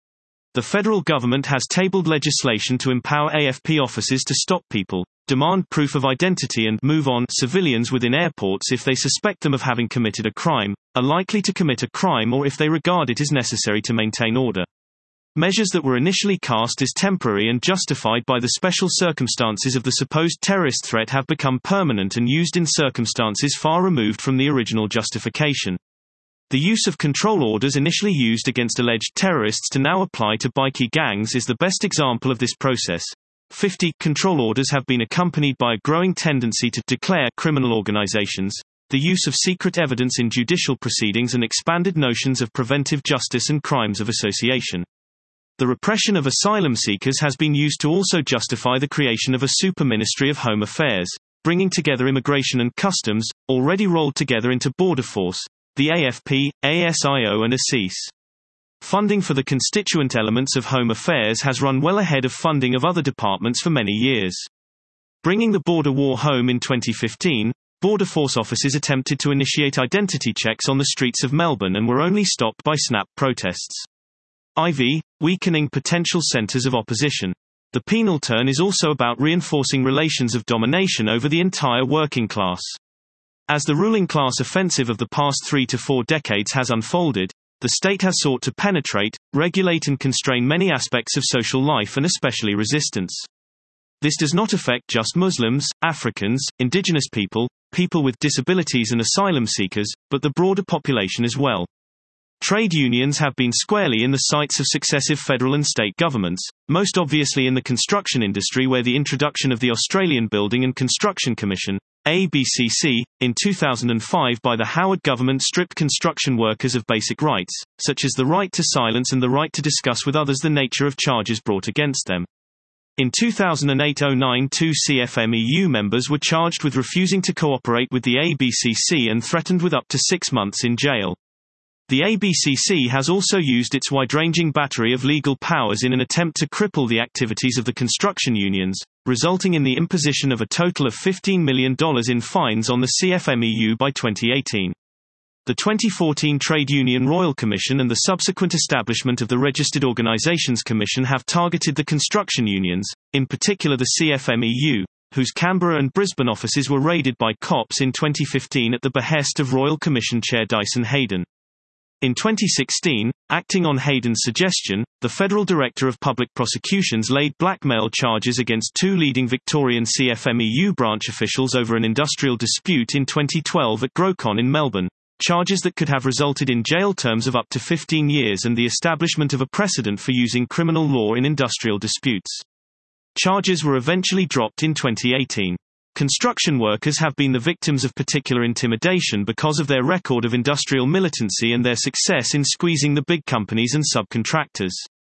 The federal government has tabled legislation to empower A F P officers to stop people, demand proof of identity and move on civilians within airports if they suspect them of having committed a crime, are likely to commit a crime or if they regard it as necessary to maintain order. Measures that were initially cast as temporary and justified by the special circumstances of the supposed terrorist threat have become permanent and used in circumstances far removed from the original justification. The use of control orders initially used against alleged terrorists to now apply to bikie gangs is the best example of this process. fifty control orders have been accompanied by a growing tendency to declare criminal organizations, the use of secret evidence in judicial proceedings, and expanded notions of preventive justice and crimes of association. The repression of asylum seekers has been used to also justify the creation of a super Ministry of Home Affairs, bringing together immigration and customs, already rolled together into Border Force, the A F P, A S I O and A S I S. Funding for the constituent elements of Home Affairs has run well ahead of funding of other departments for many years. Bringing the border war home in twenty fifteen, Border Force officers attempted to initiate identity checks on the streets of Melbourne and were only stopped by snap protests. four Weakening potential centres of opposition. The penal turn is also about reinforcing relations of domination over the entire working class. As the ruling class offensive of the past three to four decades has unfolded, the state has sought to penetrate, regulate and constrain many aspects of social life and especially resistance. This does not affect just Muslims, Africans, indigenous people, people with disabilities and asylum seekers, but the broader population as well. Trade unions have been squarely in the sights of successive federal and state governments, most obviously in the construction industry where the introduction of the Australian Building and Construction Commission, A B C C, in two thousand five by the Howard government stripped construction workers of basic rights, such as the right to silence and the right to discuss with others the nature of charges brought against them. In two thousand eight oh nine two C F M E U members were charged with refusing to cooperate with the A B C C and threatened with up to six months in jail. The A B C C has also used its wide-ranging battery of legal powers in an attempt to cripple the activities of the construction unions, resulting in the imposition of a total of fifteen million dollars in fines on the C F M E U by twenty eighteen. The twenty fourteen Trade Union Royal Commission and the subsequent establishment of the Registered Organisations Commission have targeted the construction unions, in particular the C F M E U, whose Canberra and Brisbane offices were raided by cops in twenty fifteen at the behest of Royal Commission Chair Dyson Heydon. In twenty sixteen, acting on Heydon's suggestion, the Federal Director of Public Prosecutions laid blackmail charges against two leading Victorian C F M E U branch officials over an industrial dispute in twenty twelve at Grocon in Melbourne, charges that could have resulted in jail terms of up to fifteen years and the establishment of a precedent for using criminal law in industrial disputes. Charges were eventually dropped in twenty eighteen. Construction workers have been the victims of particular intimidation because of their record of industrial militancy and their success in squeezing the big companies and subcontractors.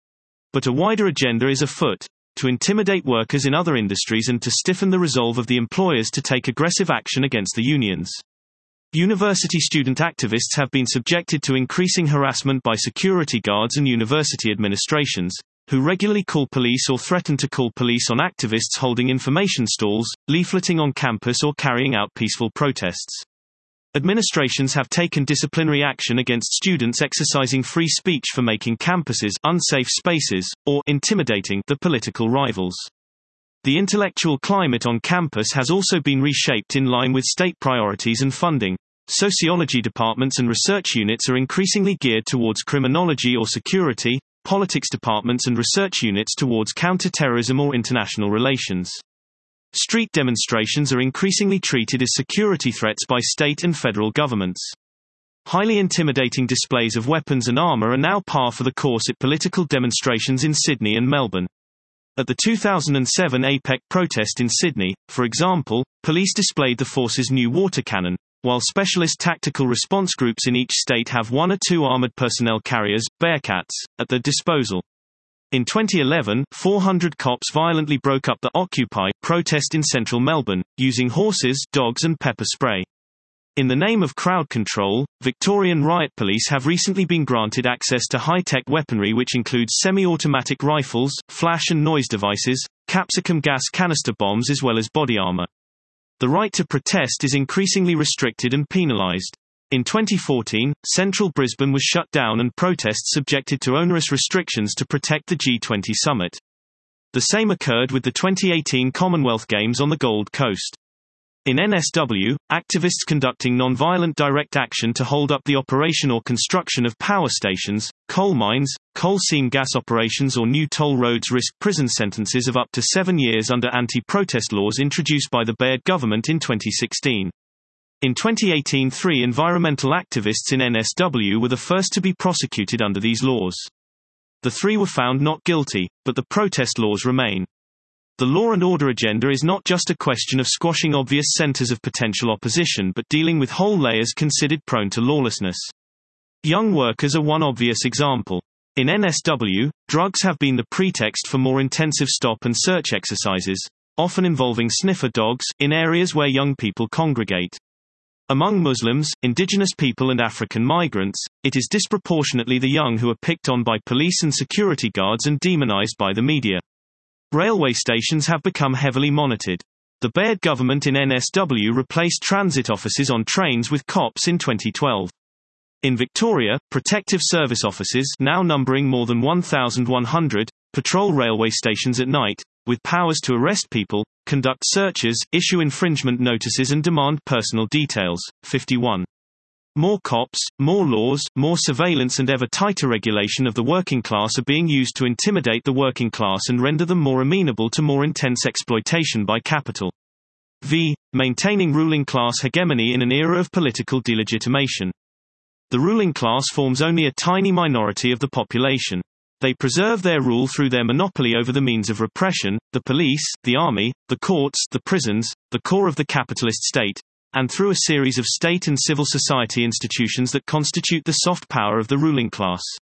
But a wider agenda is afoot, to intimidate workers in other industries and to stiffen the resolve of the employers to take aggressive action against the unions. University student activists have been subjected to increasing harassment by security guards and university administrations, who regularly call police or threaten to call police on activists holding information stalls, leafleting on campus or carrying out peaceful protests. Administrations have taken disciplinary action against students exercising free speech for making campuses unsafe spaces, or intimidating the political rivals. The intellectual climate on campus has also been reshaped in line with state priorities and funding. Sociology departments and research units are increasingly geared towards criminology or security, politics departments and research units towards counter-terrorism or international relations. Street demonstrations are increasingly treated as security threats by state and federal governments. Highly intimidating displays of weapons and armor are now par for the course at political demonstrations in Sydney and Melbourne. At the two thousand seven APEC protest in Sydney, for example, police displayed the force's new water cannon, while specialist tactical response groups in each state have one or two armoured personnel carriers, Bearcats, at their disposal. In twenty eleven, four hundred cops violently broke up the Occupy protest in central Melbourne, using horses, dogs and pepper spray. In the name of crowd control, Victorian riot police have recently been granted access to high-tech weaponry which includes semi-automatic rifles, flash and noise devices, capsicum gas canister bombs as well as body armour. The right to protest is increasingly restricted and penalised. In twenty fourteen, central Brisbane was shut down and protests subjected to onerous restrictions to protect the G twenty summit. The same occurred with the twenty eighteen Commonwealth Games on the Gold Coast. In N S W, activists conducting non-violent direct action to hold up the operation or construction of power stations, coal mines, coal seam gas operations or new toll roads risk prison sentences of up to seven years under anti-protest laws introduced by the Baird government in twenty sixteen. In twenty eighteen, three environmental activists in N S W were the first to be prosecuted under these laws. The three were found not guilty, but the protest laws remain. The law and order agenda is not just a question of squashing obvious centers of potential opposition but dealing with whole layers considered prone to lawlessness. Young workers are one obvious example. In N S W, drugs have been the pretext for more intensive stop and search exercises, often involving sniffer dogs, in areas where young people congregate. Among Muslims, indigenous people and African migrants, it is disproportionately the young who are picked on by police and security guards and demonized by the media. Railway stations have become heavily monitored. The Baird government in N S W replaced transit offices on trains with cops in twenty twelve. In Victoria, protective service officers, now numbering more than one thousand one hundred, patrol railway stations at night, with powers to arrest people, conduct searches, issue infringement notices and demand personal details. fifty-one. More cops, more laws, more surveillance and ever tighter regulation of the working class are being used to intimidate the working class and render them more amenable to more intense exploitation by capital. V. Maintaining ruling class hegemony in an era of political delegitimation. The ruling class forms only a tiny minority of the population. They preserve their rule through their monopoly over the means of repression, the police, the army, the courts, the prisons, the core of the capitalist state, and through a series of state and civil society institutions that constitute the soft power of the ruling class.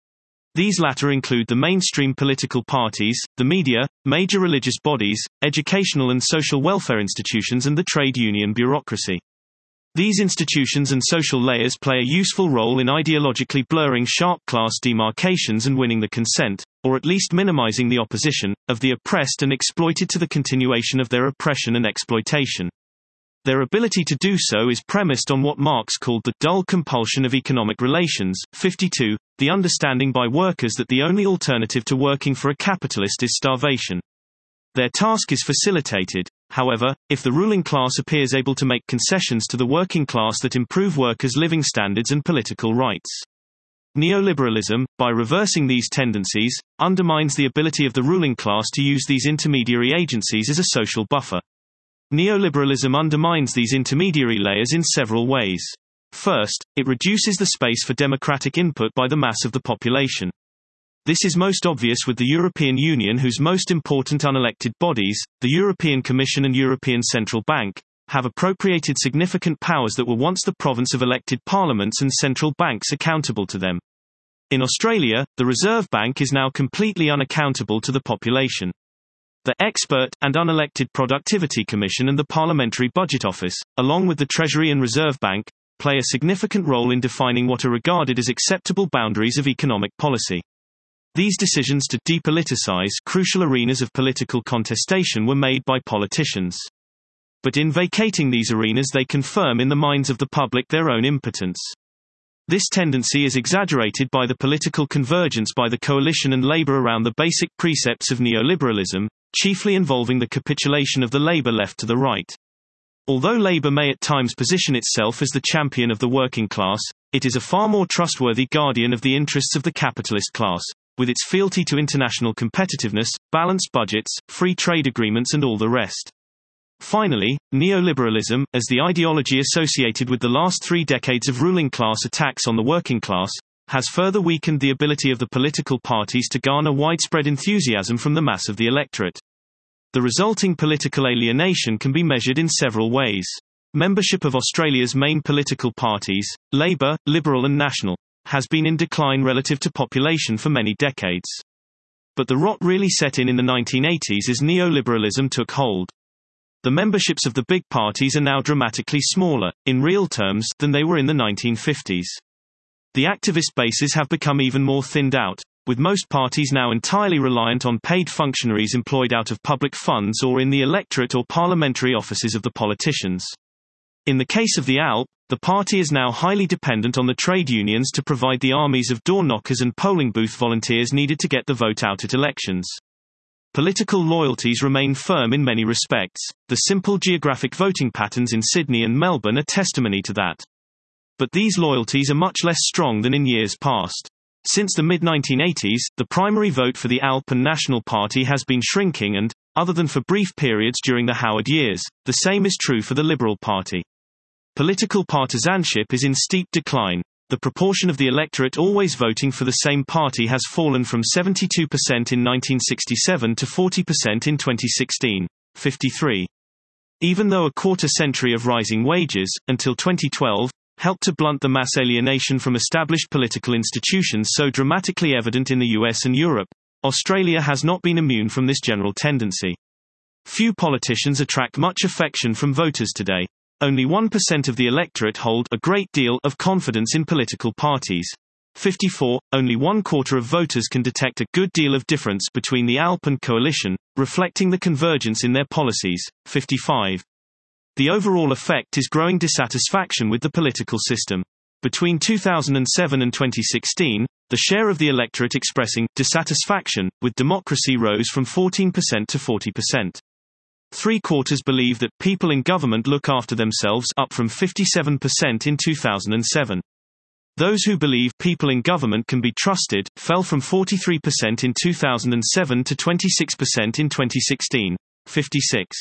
These latter include the mainstream political parties, the media, major religious bodies, educational and social welfare institutions and the trade union bureaucracy. These institutions and social layers play a useful role in ideologically blurring sharp class demarcations and winning the consent, or at least minimizing the opposition, of the oppressed and exploited to the continuation of their oppression and exploitation. Their ability to do so is premised on what Marx called the dull compulsion of economic relations. fifty-two. The understanding by workers that the only alternative to working for a capitalist is starvation. Their task is facilitated, however, if the ruling class appears able to make concessions to the working class that improve workers' living standards and political rights. Neoliberalism, by reversing these tendencies, undermines the ability of the ruling class to use these intermediary agencies as a social buffer. Neoliberalism undermines these intermediary layers in several ways. First, it reduces the space for democratic input by the mass of the population. This is most obvious with the European Union, whose most important unelected bodies, the European Commission and European Central Bank, have appropriated significant powers that were once the province of elected parliaments and central banks accountable to them. In Australia, the Reserve Bank is now completely unaccountable to the population. The Expert and Unelected Productivity Commission and the Parliamentary Budget Office, along with the Treasury and Reserve Bank, play a significant role in defining what are regarded as acceptable boundaries of economic policy. These decisions to depoliticize crucial arenas of political contestation were made by politicians. But in vacating these arenas, they confirm in the minds of the public their own impotence. This tendency is exaggerated by the political convergence by the coalition and Labour around the basic precepts of neoliberalism, chiefly involving the capitulation of the Labour left to the right. Although Labour may at times position itself as the champion of the working class, it is a far more trustworthy guardian of the interests of the capitalist class, with its fealty to international competitiveness, balanced budgets, free trade agreements and all the rest. Finally, neoliberalism, as the ideology associated with the last three decades of ruling class attacks on the working class, has further weakened the ability of the political parties to garner widespread enthusiasm from the mass of the electorate. The resulting political alienation can be measured in several ways. Membership of Australia's main political parties, Labour, Liberal and National, has been in decline relative to population for many decades. But the rot really set in in the nineteen eighties as neoliberalism took hold. The memberships of the big parties are now dramatically smaller, in real terms, than they were in the nineteen fifties. The activist bases have become even more thinned out, with most parties now entirely reliant on paid functionaries employed out of public funds or in the electorate or parliamentary offices of the politicians. In the case of the A L P, the party is now highly dependent on the trade unions to provide the armies of door knockers and polling booth volunteers needed to get the vote out at elections. Political loyalties remain firm in many respects. The simple geographic voting patterns in Sydney and Melbourne are testimony to that. But these loyalties are much less strong than in years past. Since the mid nineteen eighties, the primary vote for the A L P and National Party has been shrinking and, other than for brief periods during the Howard years, the same is true for the Liberal Party. Political partisanship is in steep decline. The proportion of the electorate always voting for the same party has fallen from seventy-two percent in nineteen sixty-seven to forty percent in twenty sixteen. fifty-three. Even though a quarter century of rising wages, until twenty twelve, helped to blunt the mass alienation from established political institutions so dramatically evident in the U S and Europe, Australia has not been immune from this general tendency. Few politicians attract much affection from voters today. Only one percent of the electorate hold a great deal of confidence in political parties. fifty-four. Only one quarter of voters can detect a good deal of difference between the A L P and coalition, reflecting the convergence in their policies. fifty-five. The overall effect is growing dissatisfaction with the political system. Between two thousand seven and twenty sixteen, the share of the electorate expressing dissatisfaction with democracy rose from fourteen percent to forty percent. Three quarters believe that people in government look after themselves, up from fifty-seven percent in two thousand seven. Those who believe people in government can be trusted fell from forty-three percent in two thousand seven to twenty-six percent in twenty sixteen. fifty-six.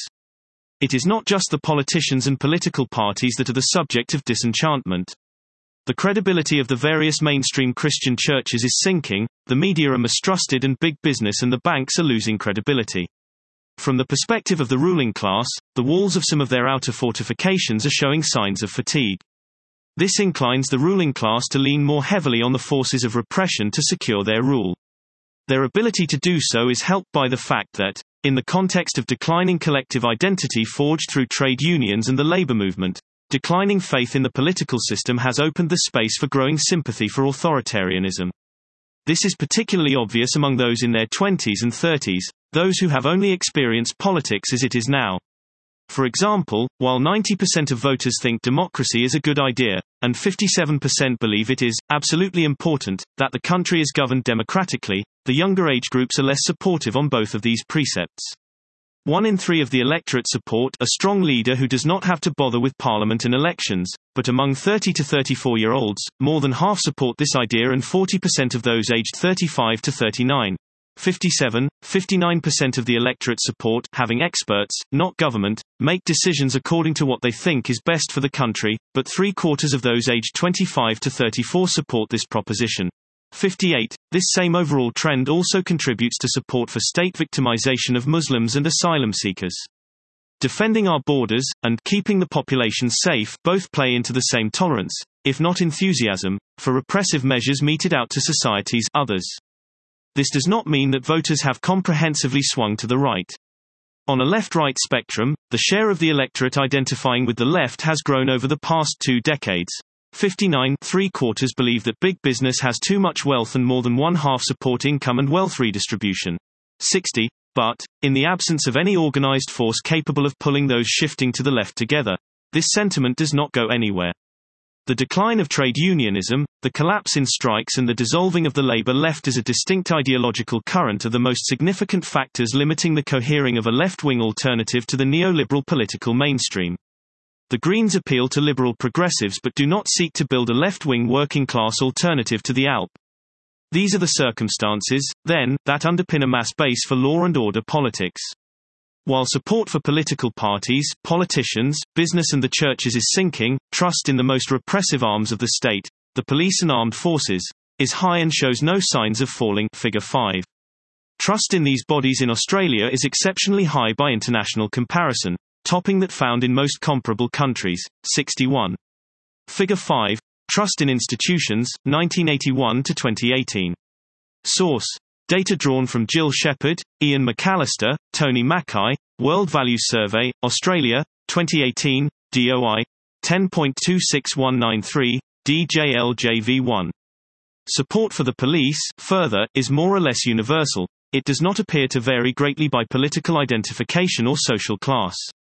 It is not just the politicians and political parties that are the subject of disenchantment. The credibility of the various mainstream Christian churches is sinking, the media are mistrusted, and big business and the banks are losing credibility. From the perspective of the ruling class, the walls of some of their outer fortifications are showing signs of fatigue. This inclines the ruling class to lean more heavily on the forces of repression to secure their rule. Their ability to do so is helped by the fact that, in the context of declining collective identity forged through trade unions and the labor movement, declining faith in the political system has opened the space for growing sympathy for authoritarianism. This is particularly obvious among those in their twenties and thirties, those who have only experienced politics as it is now. For example, while ninety percent of voters think democracy is a good idea, and fifty-seven percent believe it is absolutely important that the country is governed democratically, the younger age groups are less supportive on both of these precepts. One in three of the electorate support a strong leader who does not have to bother with parliament and elections, but among thirty to thirty-four-year-olds, more than half support this idea, and forty percent of those aged thirty-five to thirty-nine. fifty-seven. fifty-nine percent of the electorate support having experts, not government, make decisions according to what they think is best for the country, but three-quarters of those aged twenty-five to thirty-four support this proposition. fifty-eight. This same overall trend also contributes to support for state victimization of Muslims and asylum seekers. Defending our borders, and keeping the population safe both play into the same tolerance, if not enthusiasm, for repressive measures meted out to society's others. This does not mean that voters have comprehensively swung to the right. On a left-right spectrum, the share of the electorate identifying with the left has grown over the past two decades. fifty-nine. Three-quarters believe that big business has too much wealth and more than one-half support income and wealth redistribution. sixty. But, in the absence of any organized force capable of pulling those shifting to the left together, this sentiment does not go anywhere. The decline of trade unionism, the collapse in strikes, and the dissolving of the labor left as a distinct ideological current are the most significant factors limiting the cohering of a left-wing alternative to the neoliberal political mainstream. The Greens appeal to liberal progressives but do not seek to build a left-wing working-class alternative to the A L P. These are the circumstances, then, that underpin a mass base for law and order politics. While support for political parties, politicians, business and the churches is sinking, trust in the most repressive arms of the state, the police and armed forces, is high and shows no signs of falling. Figure five. Trust in these bodies in Australia is exceptionally high by international comparison, topping that found in most comparable countries. sixty-one. Figure five. Trust in institutions, nineteen eighty-one to twenty eighteen. Source: data drawn from Jill Shepherd, Ian McAllister, Tony Mackay, World Values Survey, Australia, twenty eighteen, D O I ten point two six one nine three, D J L J V one. Support for the police, further, is more or less universal. It does not appear to vary greatly by political identification or social class.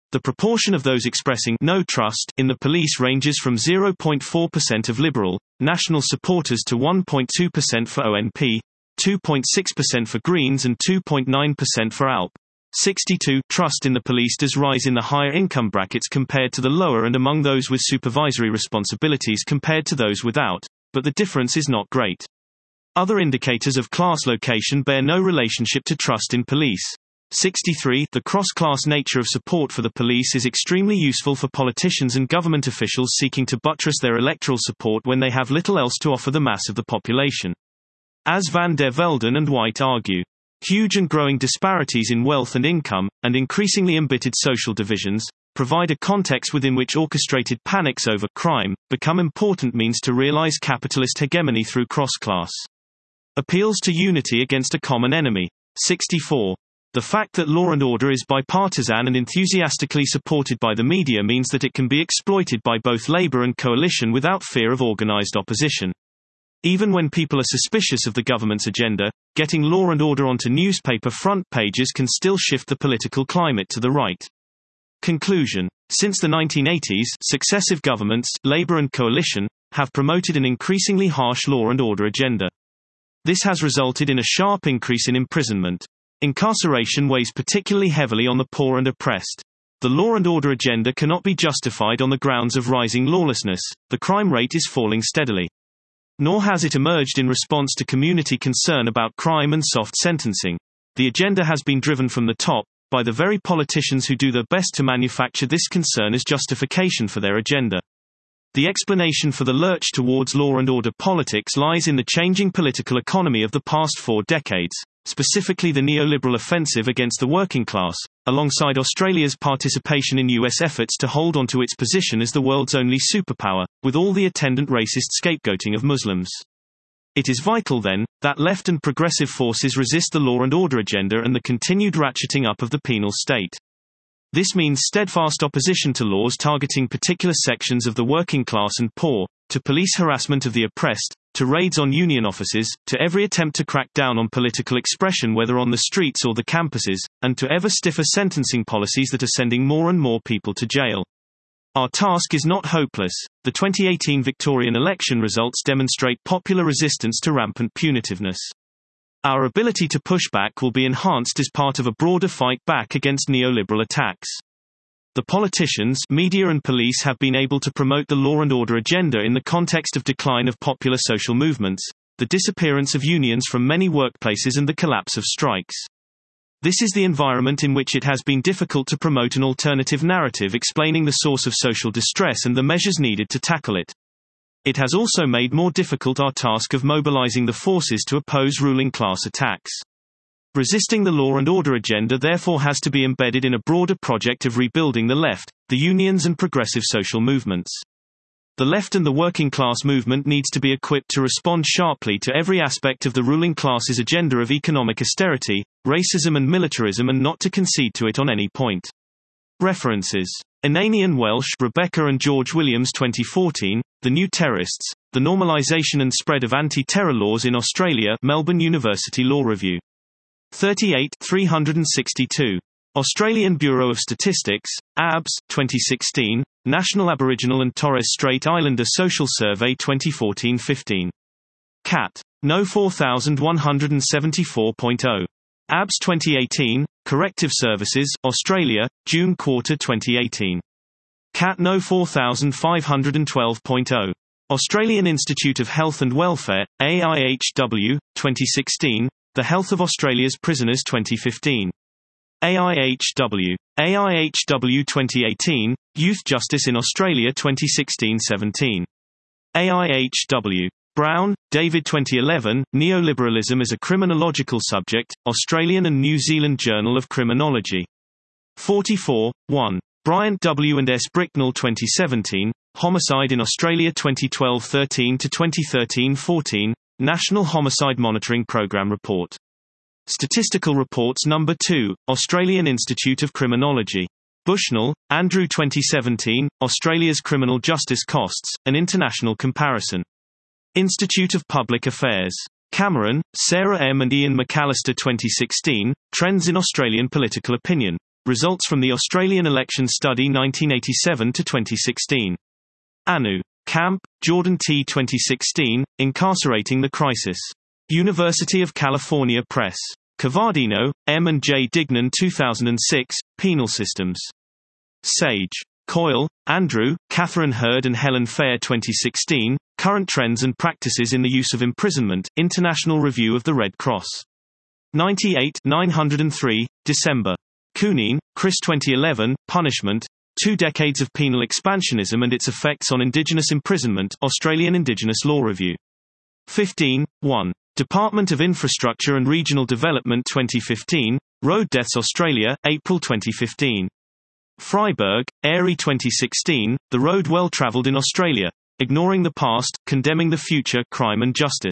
The proportion of those expressing no trust in the police ranges from zero point four percent of Liberal, National supporters to one point two percent for O N P, two point six percent for Greens and two point nine percent for A L P. sixty-two Trust in the police does rise in the higher income brackets compared to the lower and among those with supervisory responsibilities compared to those without, but the difference is not great. Other indicators of class location bear no relationship to trust in police. sixty-three The cross-class nature of support for the police is extremely useful for politicians and government officials seeking to buttress their electoral support when they have little else to offer the mass of the population. As Van der Velden and White argue, huge and growing disparities in wealth and income, and increasingly embittered social divisions, provide a context within which orchestrated panics over crime become important means to realize capitalist hegemony through cross-class appeals to unity against a common enemy. sixty-four The fact that law and order is bipartisan and enthusiastically supported by the media means that it can be exploited by both Labour and coalition without fear of organised opposition. Even when people are suspicious of the government's agenda, getting law and order onto newspaper front pages can still shift the political climate to the right. Conclusion. Since the nineteen eighties, successive governments, Labour and coalition, have promoted an increasingly harsh law and order agenda. This has resulted in a sharp increase in imprisonment. Incarceration weighs particularly heavily on the poor and oppressed. The law and order agenda cannot be justified on the grounds of rising lawlessness. The crime rate is falling steadily. Nor has it emerged in response to community concern about crime and soft sentencing. The agenda has been driven from the top, by the very politicians who do their best to manufacture this concern as justification for their agenda. The explanation for the lurch towards law and order politics lies in the changing political economy of the past four decades, specifically the neoliberal offensive against the working class, alongside Australia's participation in U S efforts to hold onto its position as the world's only superpower, with all the attendant racist scapegoating of Muslims. It is vital, then, that left and progressive forces resist the law and order agenda and the continued ratcheting up of the penal state. This means steadfast opposition to laws targeting particular sections of the working class and poor, to police harassment of the oppressed, to raids on union offices, to every attempt to crack down on political expression whether on the streets or the campuses, and to ever stiffer sentencing policies that are sending more and more people to jail. Our task is not hopeless. The twenty eighteen Victorian election results demonstrate popular resistance to rampant punitiveness. Our ability to push back will be enhanced as part of a broader fight back against neoliberal attacks. The politicians, media and police have been able to promote the law and order agenda in the context of decline of popular social movements, the disappearance of unions from many workplaces and the collapse of strikes. This is the environment in which it has been difficult to promote an alternative narrative explaining the source of social distress and the measures needed to tackle it. It has also made more difficult our task of mobilizing the forces to oppose ruling class attacks. Resisting the law and order agenda therefore has to be embedded in a broader project of rebuilding the left, the unions and progressive social movements. The left and the working class movement needs to be equipped to respond sharply to every aspect of the ruling class's agenda of economic austerity, racism and militarism and not to concede to it on any point. References. Anani and Welsh, Rebecca and George Williams twenty fourteen, The New Terrorists, The Normalisation and Spread of Anti-Terror Laws in Australia, Melbourne University Law Review. thirty-eight three sixty-two. Australian Bureau of Statistics, A B S, twenty sixteen, National Aboriginal and Torres Strait Islander Social Survey twenty fourteen fifteen. Cat. No four one seven four point zero. A B S twenty eighteen, Corrective Services, Australia, June quarter twenty eighteen. Cat No four five one two point zero. Australian Institute of Health and Welfare, A I H W, twenty sixteen, The Health of Australia's Prisoners twenty fifteen. A I H W. A I H W twenty eighteen, Youth Justice in Australia twenty sixteen seventeen. A I H W. Brown, David twenty eleven, Neoliberalism as a Criminological Subject, Australian and New Zealand Journal of Criminology. forty-four, one. Bryant W. and S. Bricknell twenty seventeen, Homicide in Australia twenty twelve thirteen to twenty thirteen fourteen, National Homicide Monitoring Programme Report. Statistical Reports Number two, Australian Institute of Criminology. Bushnell, Andrew twenty seventeen, Australia's Criminal Justice Costs, An International Comparison. Institute of Public Affairs. Cameron, Sarah M. and Ian McAllister twenty sixteen, Trends in Australian Political Opinion. Results from the Australian Election Study nineteen eighty-seven to twenty sixteen. Anu. Camp, Jordan T. twenty sixteen, Incarcerating the Crisis. University of California Press. Cavardino, M. and J. Dignan two thousand six, Penal Systems. Sage. Coyle, Andrew, Catherine Hurd and Helen Fair twenty sixteen, Current Trends and Practices in the Use of Imprisonment, International Review of the Red Cross. ninety-eight nine oh three, December. Cunene, Chris twenty eleven, Punishment, Two Decades of Penal Expansionism and Its Effects on Indigenous Imprisonment, Australian Indigenous Law Review. fifteen, one. Department of Infrastructure and Regional Development twenty fifteen, Road Deaths Australia, April twenty fifteen. Freiberg, Airy twenty sixteen, The Road Well Travelled in Australia, Ignoring the Past, Condemning the Future, Crime and Justice.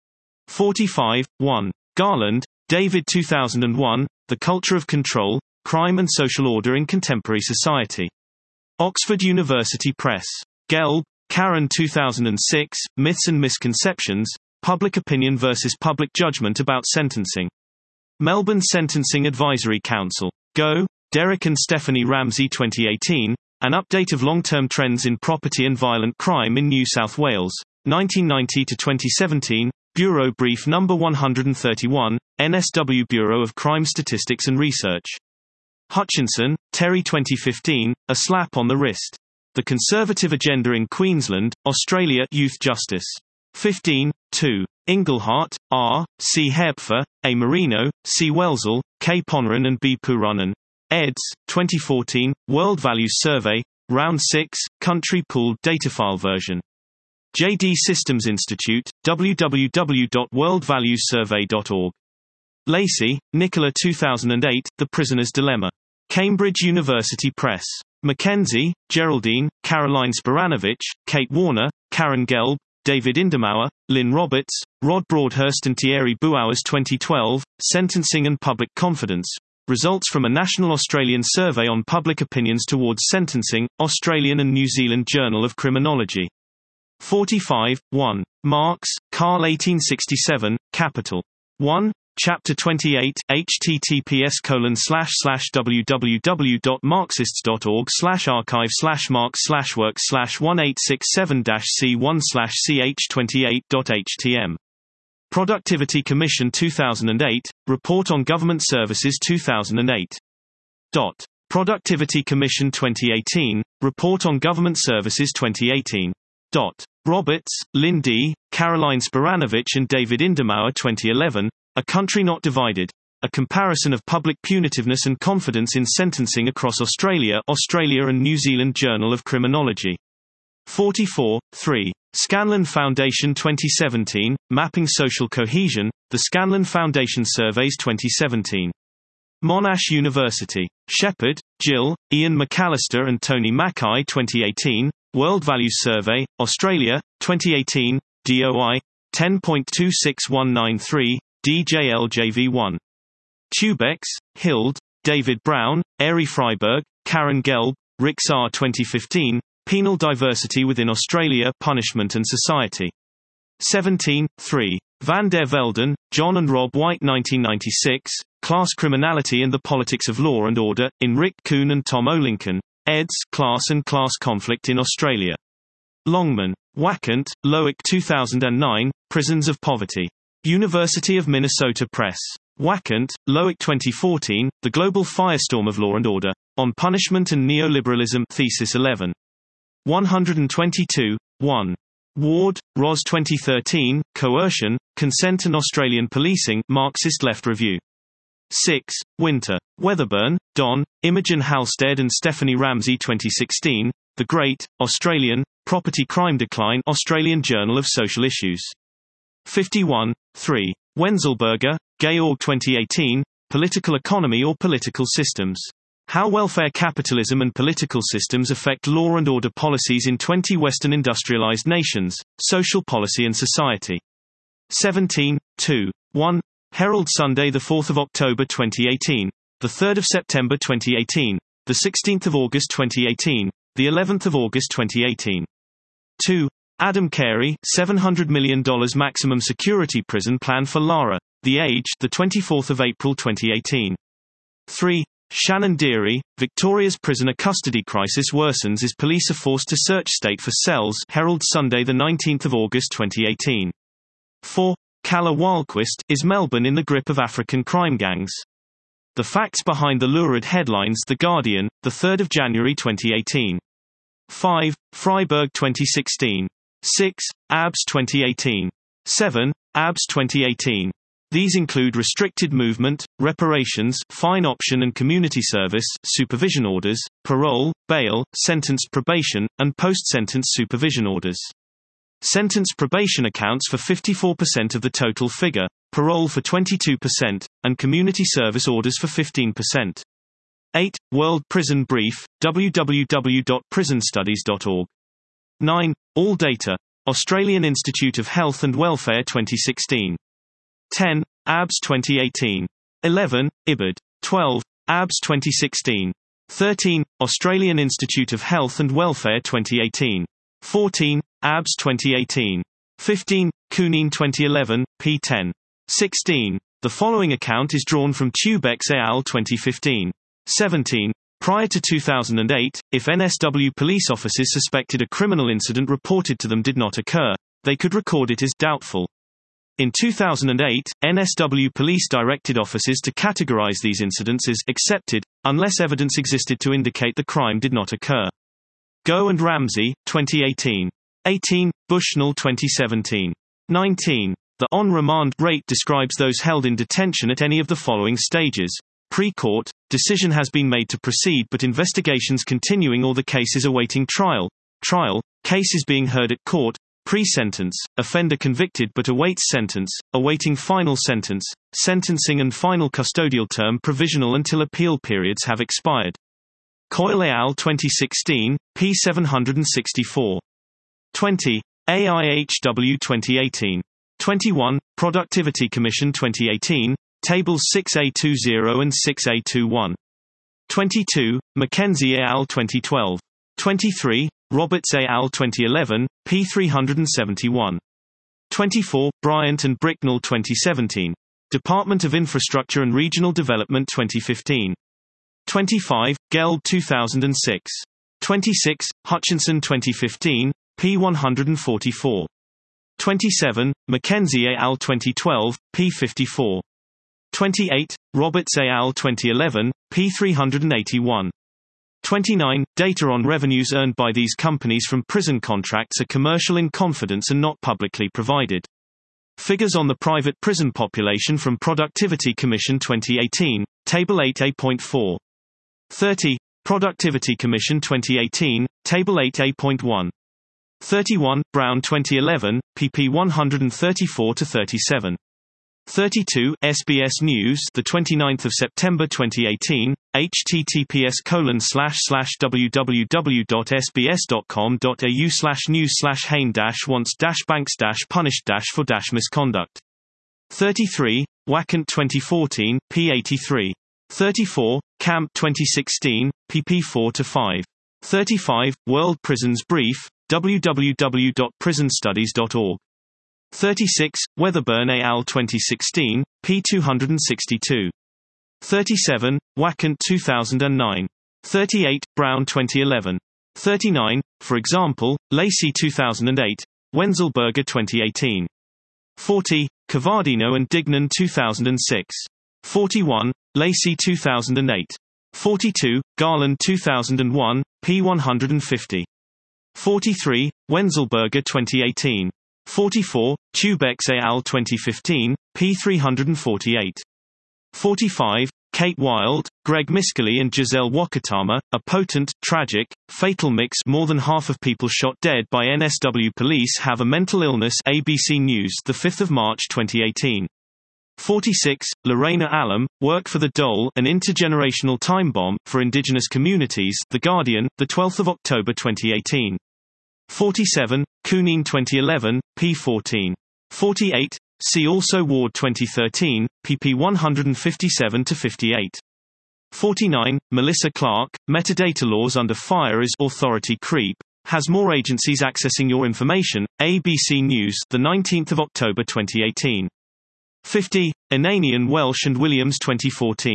forty-five, one. Garland, David two thousand one, The Culture of Control, Crime and Social Order in Contemporary Society. Oxford University Press. Gelb, Karen two thousand six, Myths and Misconceptions, Public Opinion versus Public Judgment About Sentencing. Melbourne Sentencing Advisory Council. Go, Derek and Stephanie Ramsey twenty eighteen, An Update of Long-Term Trends in Property and Violent Crime in New South Wales, nineteen ninety to twenty seventeen, Bureau Brief Number one hundred thirty-one, N S W Bureau of Crime Statistics and Research. Hutchinson, Terry twenty fifteen, A Slap on the Wrist. The Conservative Agenda in Queensland, Australia Youth Justice. fifteen, two. Inglehart, R., C. Hepfer, A. Marino, C. Welzel, K. Ponran and B. Puranan. eds. twenty fourteen, World Values Survey, Round six, Country Pooled Datafile Version. J D Systems Institute, w w w dot world values survey dot org. Lacey, Nicola two thousand eight, The Prisoner's Dilemma. Cambridge University Press. Mackenzie, Geraldine, Caroline Spiranovich, Kate Warner, Karen Gelb, David Indemauer, Lynn Roberts, Rod Broadhurst and Thierry Bouwers twenty twelve, Sentencing and Public Confidence. Results from a National Australian Survey on Public Opinions Towards Sentencing, Australian and New Zealand Journal of Criminology. forty-five, one. Marx, Carl eighteen sixty-seven, Capital. one. Chapter twenty-eight, https colon slash slash www.marxists.org slash archive slash marx slash works slash eighteen sixty-seven dash c one slash ch28.htm. Productivity Commission two thousand eight, Report on Government Services two thousand eight. Dot. Productivity Commission twenty eighteen, Report on Government Services twenty eighteen. Dot. Roberts, Lynn D., Caroline Spiranovich and David Indemauer twenty eleven, A Country Not Divided. A Comparison of Public Punitiveness and Confidence in Sentencing Across Australia, Australia and New Zealand Journal of Criminology. forty-four, three. Scanlon Foundation twenty seventeen, Mapping Social Cohesion, The Scanlon Foundation Surveys twenty seventeen. Monash University. Shepherd, Jill, Ian McAllister and Tony Mackay twenty eighteen, World Values Survey, Australia, twenty eighteen, D O I, ten point two six one nine three, D J L J V one. Tubex, Hild, David Brown, Airy Freiberg, Karen Gelb, Rick Saar twenty fifteen, Penal Diversity Within Australia, Punishment and Society. seventeen, three. Van der Velden, John and Rob White nineteen ninety-six, Class Criminality and the Politics of Law and Order, in Rick Kuhn and Tom Olincoln, eds. Class and Class Conflict in Australia. Longman, Wackant, Loic two thousand nine, Prisons of Poverty. University of Minnesota Press. Wackant, Loic twenty fourteen, The Global Firestorm of Law and Order, On Punishment and Neoliberalism, Thesis eleven. one hundred twenty-two, one. Ward, Ros twenty thirteen, Coercion, Consent and Australian Policing, Marxist Left Review. six. Winter. Weatherburn, Don, Imogen Halstead and Stephanie Ramsey twenty sixteen, The Great, Australian, Property Crime Decline, Australian Journal of Social Issues. fifty-one, three. Wenzelberger, Georg twenty eighteen, Political Economy or Political Systems. How Welfare Capitalism and Political Systems Affect Law and Order Policies in twenty Western Industrialized Nations, Social Policy and Society. seventeen, two. one. Herald Sunday the fourth of October twenty eighteen, the third of September twenty eighteen, the sixteenth of August twenty eighteen, the eleventh of August twenty eighteen. two. Adam Carey, seven hundred million dollars Maximum Security Prison Plan for Lara, The Age, the twenty-fourth of April twenty eighteen. three. Shannon Deary, Victoria's prisoner custody crisis worsens as police are forced to search state for cells. Herald Sunday, the nineteenth of August twenty eighteen. four. Calla Wildquist, is Melbourne in the grip of African crime gangs? The facts behind the lurid headlines. The Guardian, the third of January twenty eighteen. five. Freiburg twenty sixteen. six. A B S twenty eighteen. seven. A B S twenty eighteen. These include restricted movement, reparations, fine option and community service, supervision orders, parole, bail, sentenced probation, and post-sentence supervision orders. Sentenced probation accounts for fifty-four percent of the total figure, parole for twenty-two percent, and community service orders for fifteen percent. eight. World Prison Brief, w w w dot prison studies dot org. nine. All data. Australian Institute of Health and Welfare twenty sixteen. ten. A B S twenty eighteen. eleven. I B A D. twelve. A B S twenty sixteen. thirteen. Australian Institute of Health and Welfare twenty eighteen. fourteen. A B S twenty eighteen. fifteen. Cunene twenty eleven, p ten. sixteen. The following account is drawn from Tubex et al. twenty fifteen. seventeen. Prior to two thousand eight, if N S W police officers suspected a criminal incident reported to them did not occur, they could record it as doubtful. In two thousand eight, N S W police directed officers to categorize these incidents as accepted, unless evidence existed to indicate the crime did not occur. Go and Ramsey, twenty eighteen. eighteen. Bushnell twenty seventeen. nineteen. The on-remand rate describes those held in detention at any of the following stages: pre-court, decision has been made to proceed but investigations continuing or the case is awaiting trial; trial, case is being heard at court; pre-sentence, offender convicted but awaits sentence; awaiting final sentence; sentencing and final custodial term provisional until appeal periods have expired. Coyle et al. twenty sixteen, p seven sixty-four. twenty. A I H W twenty eighteen. twenty-one. Productivity Commission twenty eighteen, Tables six A twenty and six A twenty-one. twenty-two. Mackenzie et al. twenty twelve. twenty-three. Roberts et al. twenty eleven, p three seventy-one. twenty-four. Bryant and Bricknell twenty seventeen. Department of Infrastructure and Regional Development twenty fifteen. twenty-five. Gelb two thousand six. twenty-six. Hutchinson twenty fifteen, p one forty-four. twenty-seven. Mackenzie et al. twenty twelve, p fifty-four. twenty-eight. Roberts et al. twenty eleven, p three eighty-one. twenty-nine. Data on revenues earned by these companies from prison contracts are commercial in confidence and not publicly provided. Figures on the private prison population from Productivity Commission twenty eighteen, Table eight A point four. thirty. Productivity Commission twenty eighteen, Table eight A point one. thirty-one. Brown twenty eleven, pp one thirty-four to thirty-seven. thirty-two. S B S News, the twenty-ninth of September twenty eighteen, https colon slash slash www.sbs.com.au slash news slash Hain dash wants dash banks dash punished dash for dash misconduct. thirty-three. Wackant twenty fourteen, p eighty-three. thirty-four. Camp twenty sixteen, pp four to five. thirty-five. World Prisons Brief, w w w dot prison studies dot org. thirty-six. Weatherburn et al. twenty sixteen, p two sixty-two. thirty-seven. Wackant two thousand nine. thirty-eight. Brown twenty eleven. thirty-nine. For example, Lacey two thousand eight. Wenzelberger twenty eighteen. forty. Cavardino and Dignan two thousand six. forty-one. Lacey two thousand eight. forty-two. Garland two thousand one, p one fifty. forty-three. Wenzelberger twenty eighteen. forty-four. Tubex et al. twenty fifteen, p three forty-eight. forty-five. Kate Wild, Greg Miscali and Giselle Wakatama, A Potent, Tragic, Fatal Mix. More than half of people shot dead by N S W police have a mental illness. A B C News, the fifth of March twenty eighteen. forty-six. Lorena Allam, Work for the Dole, An Intergenerational Time Bomb, for Indigenous Communities. The Guardian, the twelfth of October twenty eighteen. forty-seven. Cunene twenty eleven, p fourteen. forty-eight. See also Ward twenty thirteen, pp one fifty-seven to fifty-eight. forty-nine. Melissa Clark, Metadata Laws Under Fire as Authority Creep, has more agencies accessing your information. A B C News, the nineteenth of October twenty eighteen. fifty. Ananian Welsh and Williams twenty fourteen.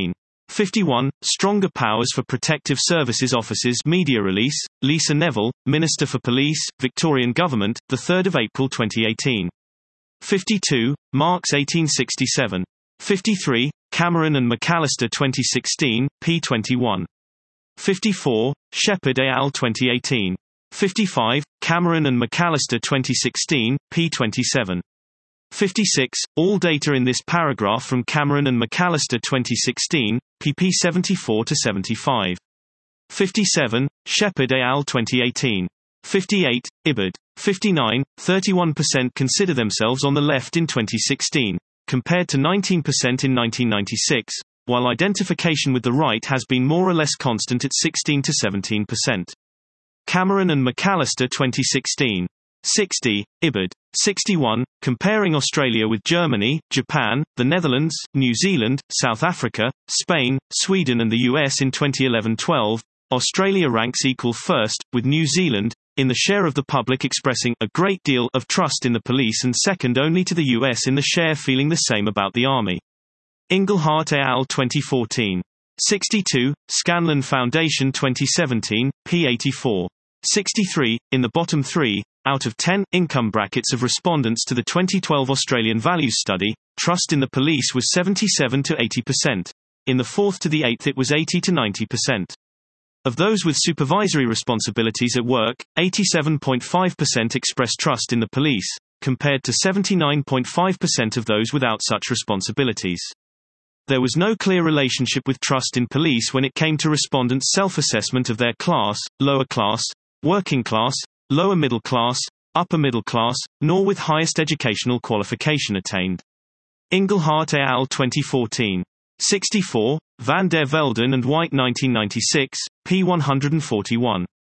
fifty-one. Stronger powers for protective services officers. Media release, Lisa Neville, Minister for Police, Victorian Government, the third of April twenty eighteen. fifty-two. Marks eighteen sixty-seven. fifty-three. Cameron and McAllister twenty sixteen, p twenty-one. fifty-four. Shepherd et al. twenty eighteen. fifty-five. Cameron and McAllister twenty sixteen, p twenty-seven. fifty-six. All data in this paragraph from Cameron and McAllister twenty sixteen, pp seventy-four to seventy-five. fifty-seven. Shepherd et al. twenty eighteen. fifty-eight. Ibbard. fifty-nine. thirty-one percent consider themselves on the left in twenty sixteen, compared to nineteen percent in nineteen ninety-six, while identification with the right has been more or less constant at sixteen to seventeen percent. Cameron and McAllister twenty sixteen. sixty. Ibbard. sixty-one. Comparing Australia with Germany, Japan, the Netherlands, New Zealand, South Africa, Spain, Sweden and the U S in twenty eleven twelve, Australia ranks equal first, with New Zealand, in the share of the public expressing a great deal of trust in the police and second only to the U S in the share feeling the same about the Army. Engelhardt et al. twenty fourteen. sixty-two. Scanlon Foundation twenty seventeen, p eighty-four. sixty-three. In the bottom three, out of ten, income brackets of respondents to the twenty twelve Australian Values Study, trust in the police was seventy-seven to eighty percent. In the fourth to the eighth it was eighty to ninety percent. Of those with supervisory responsibilities at work, eighty-seven point five percent expressed trust in the police, compared to seventy-nine point five percent of those without such responsibilities. There was no clear relationship with trust in police when it came to respondents' self-assessment of their class, lower class, working class, lower middle class, upper middle class, nor with highest educational qualification attained. Engelhardt et al. twenty fourteen. sixty-four. Van der Velden and White nineteen ninety-six, p one forty-one.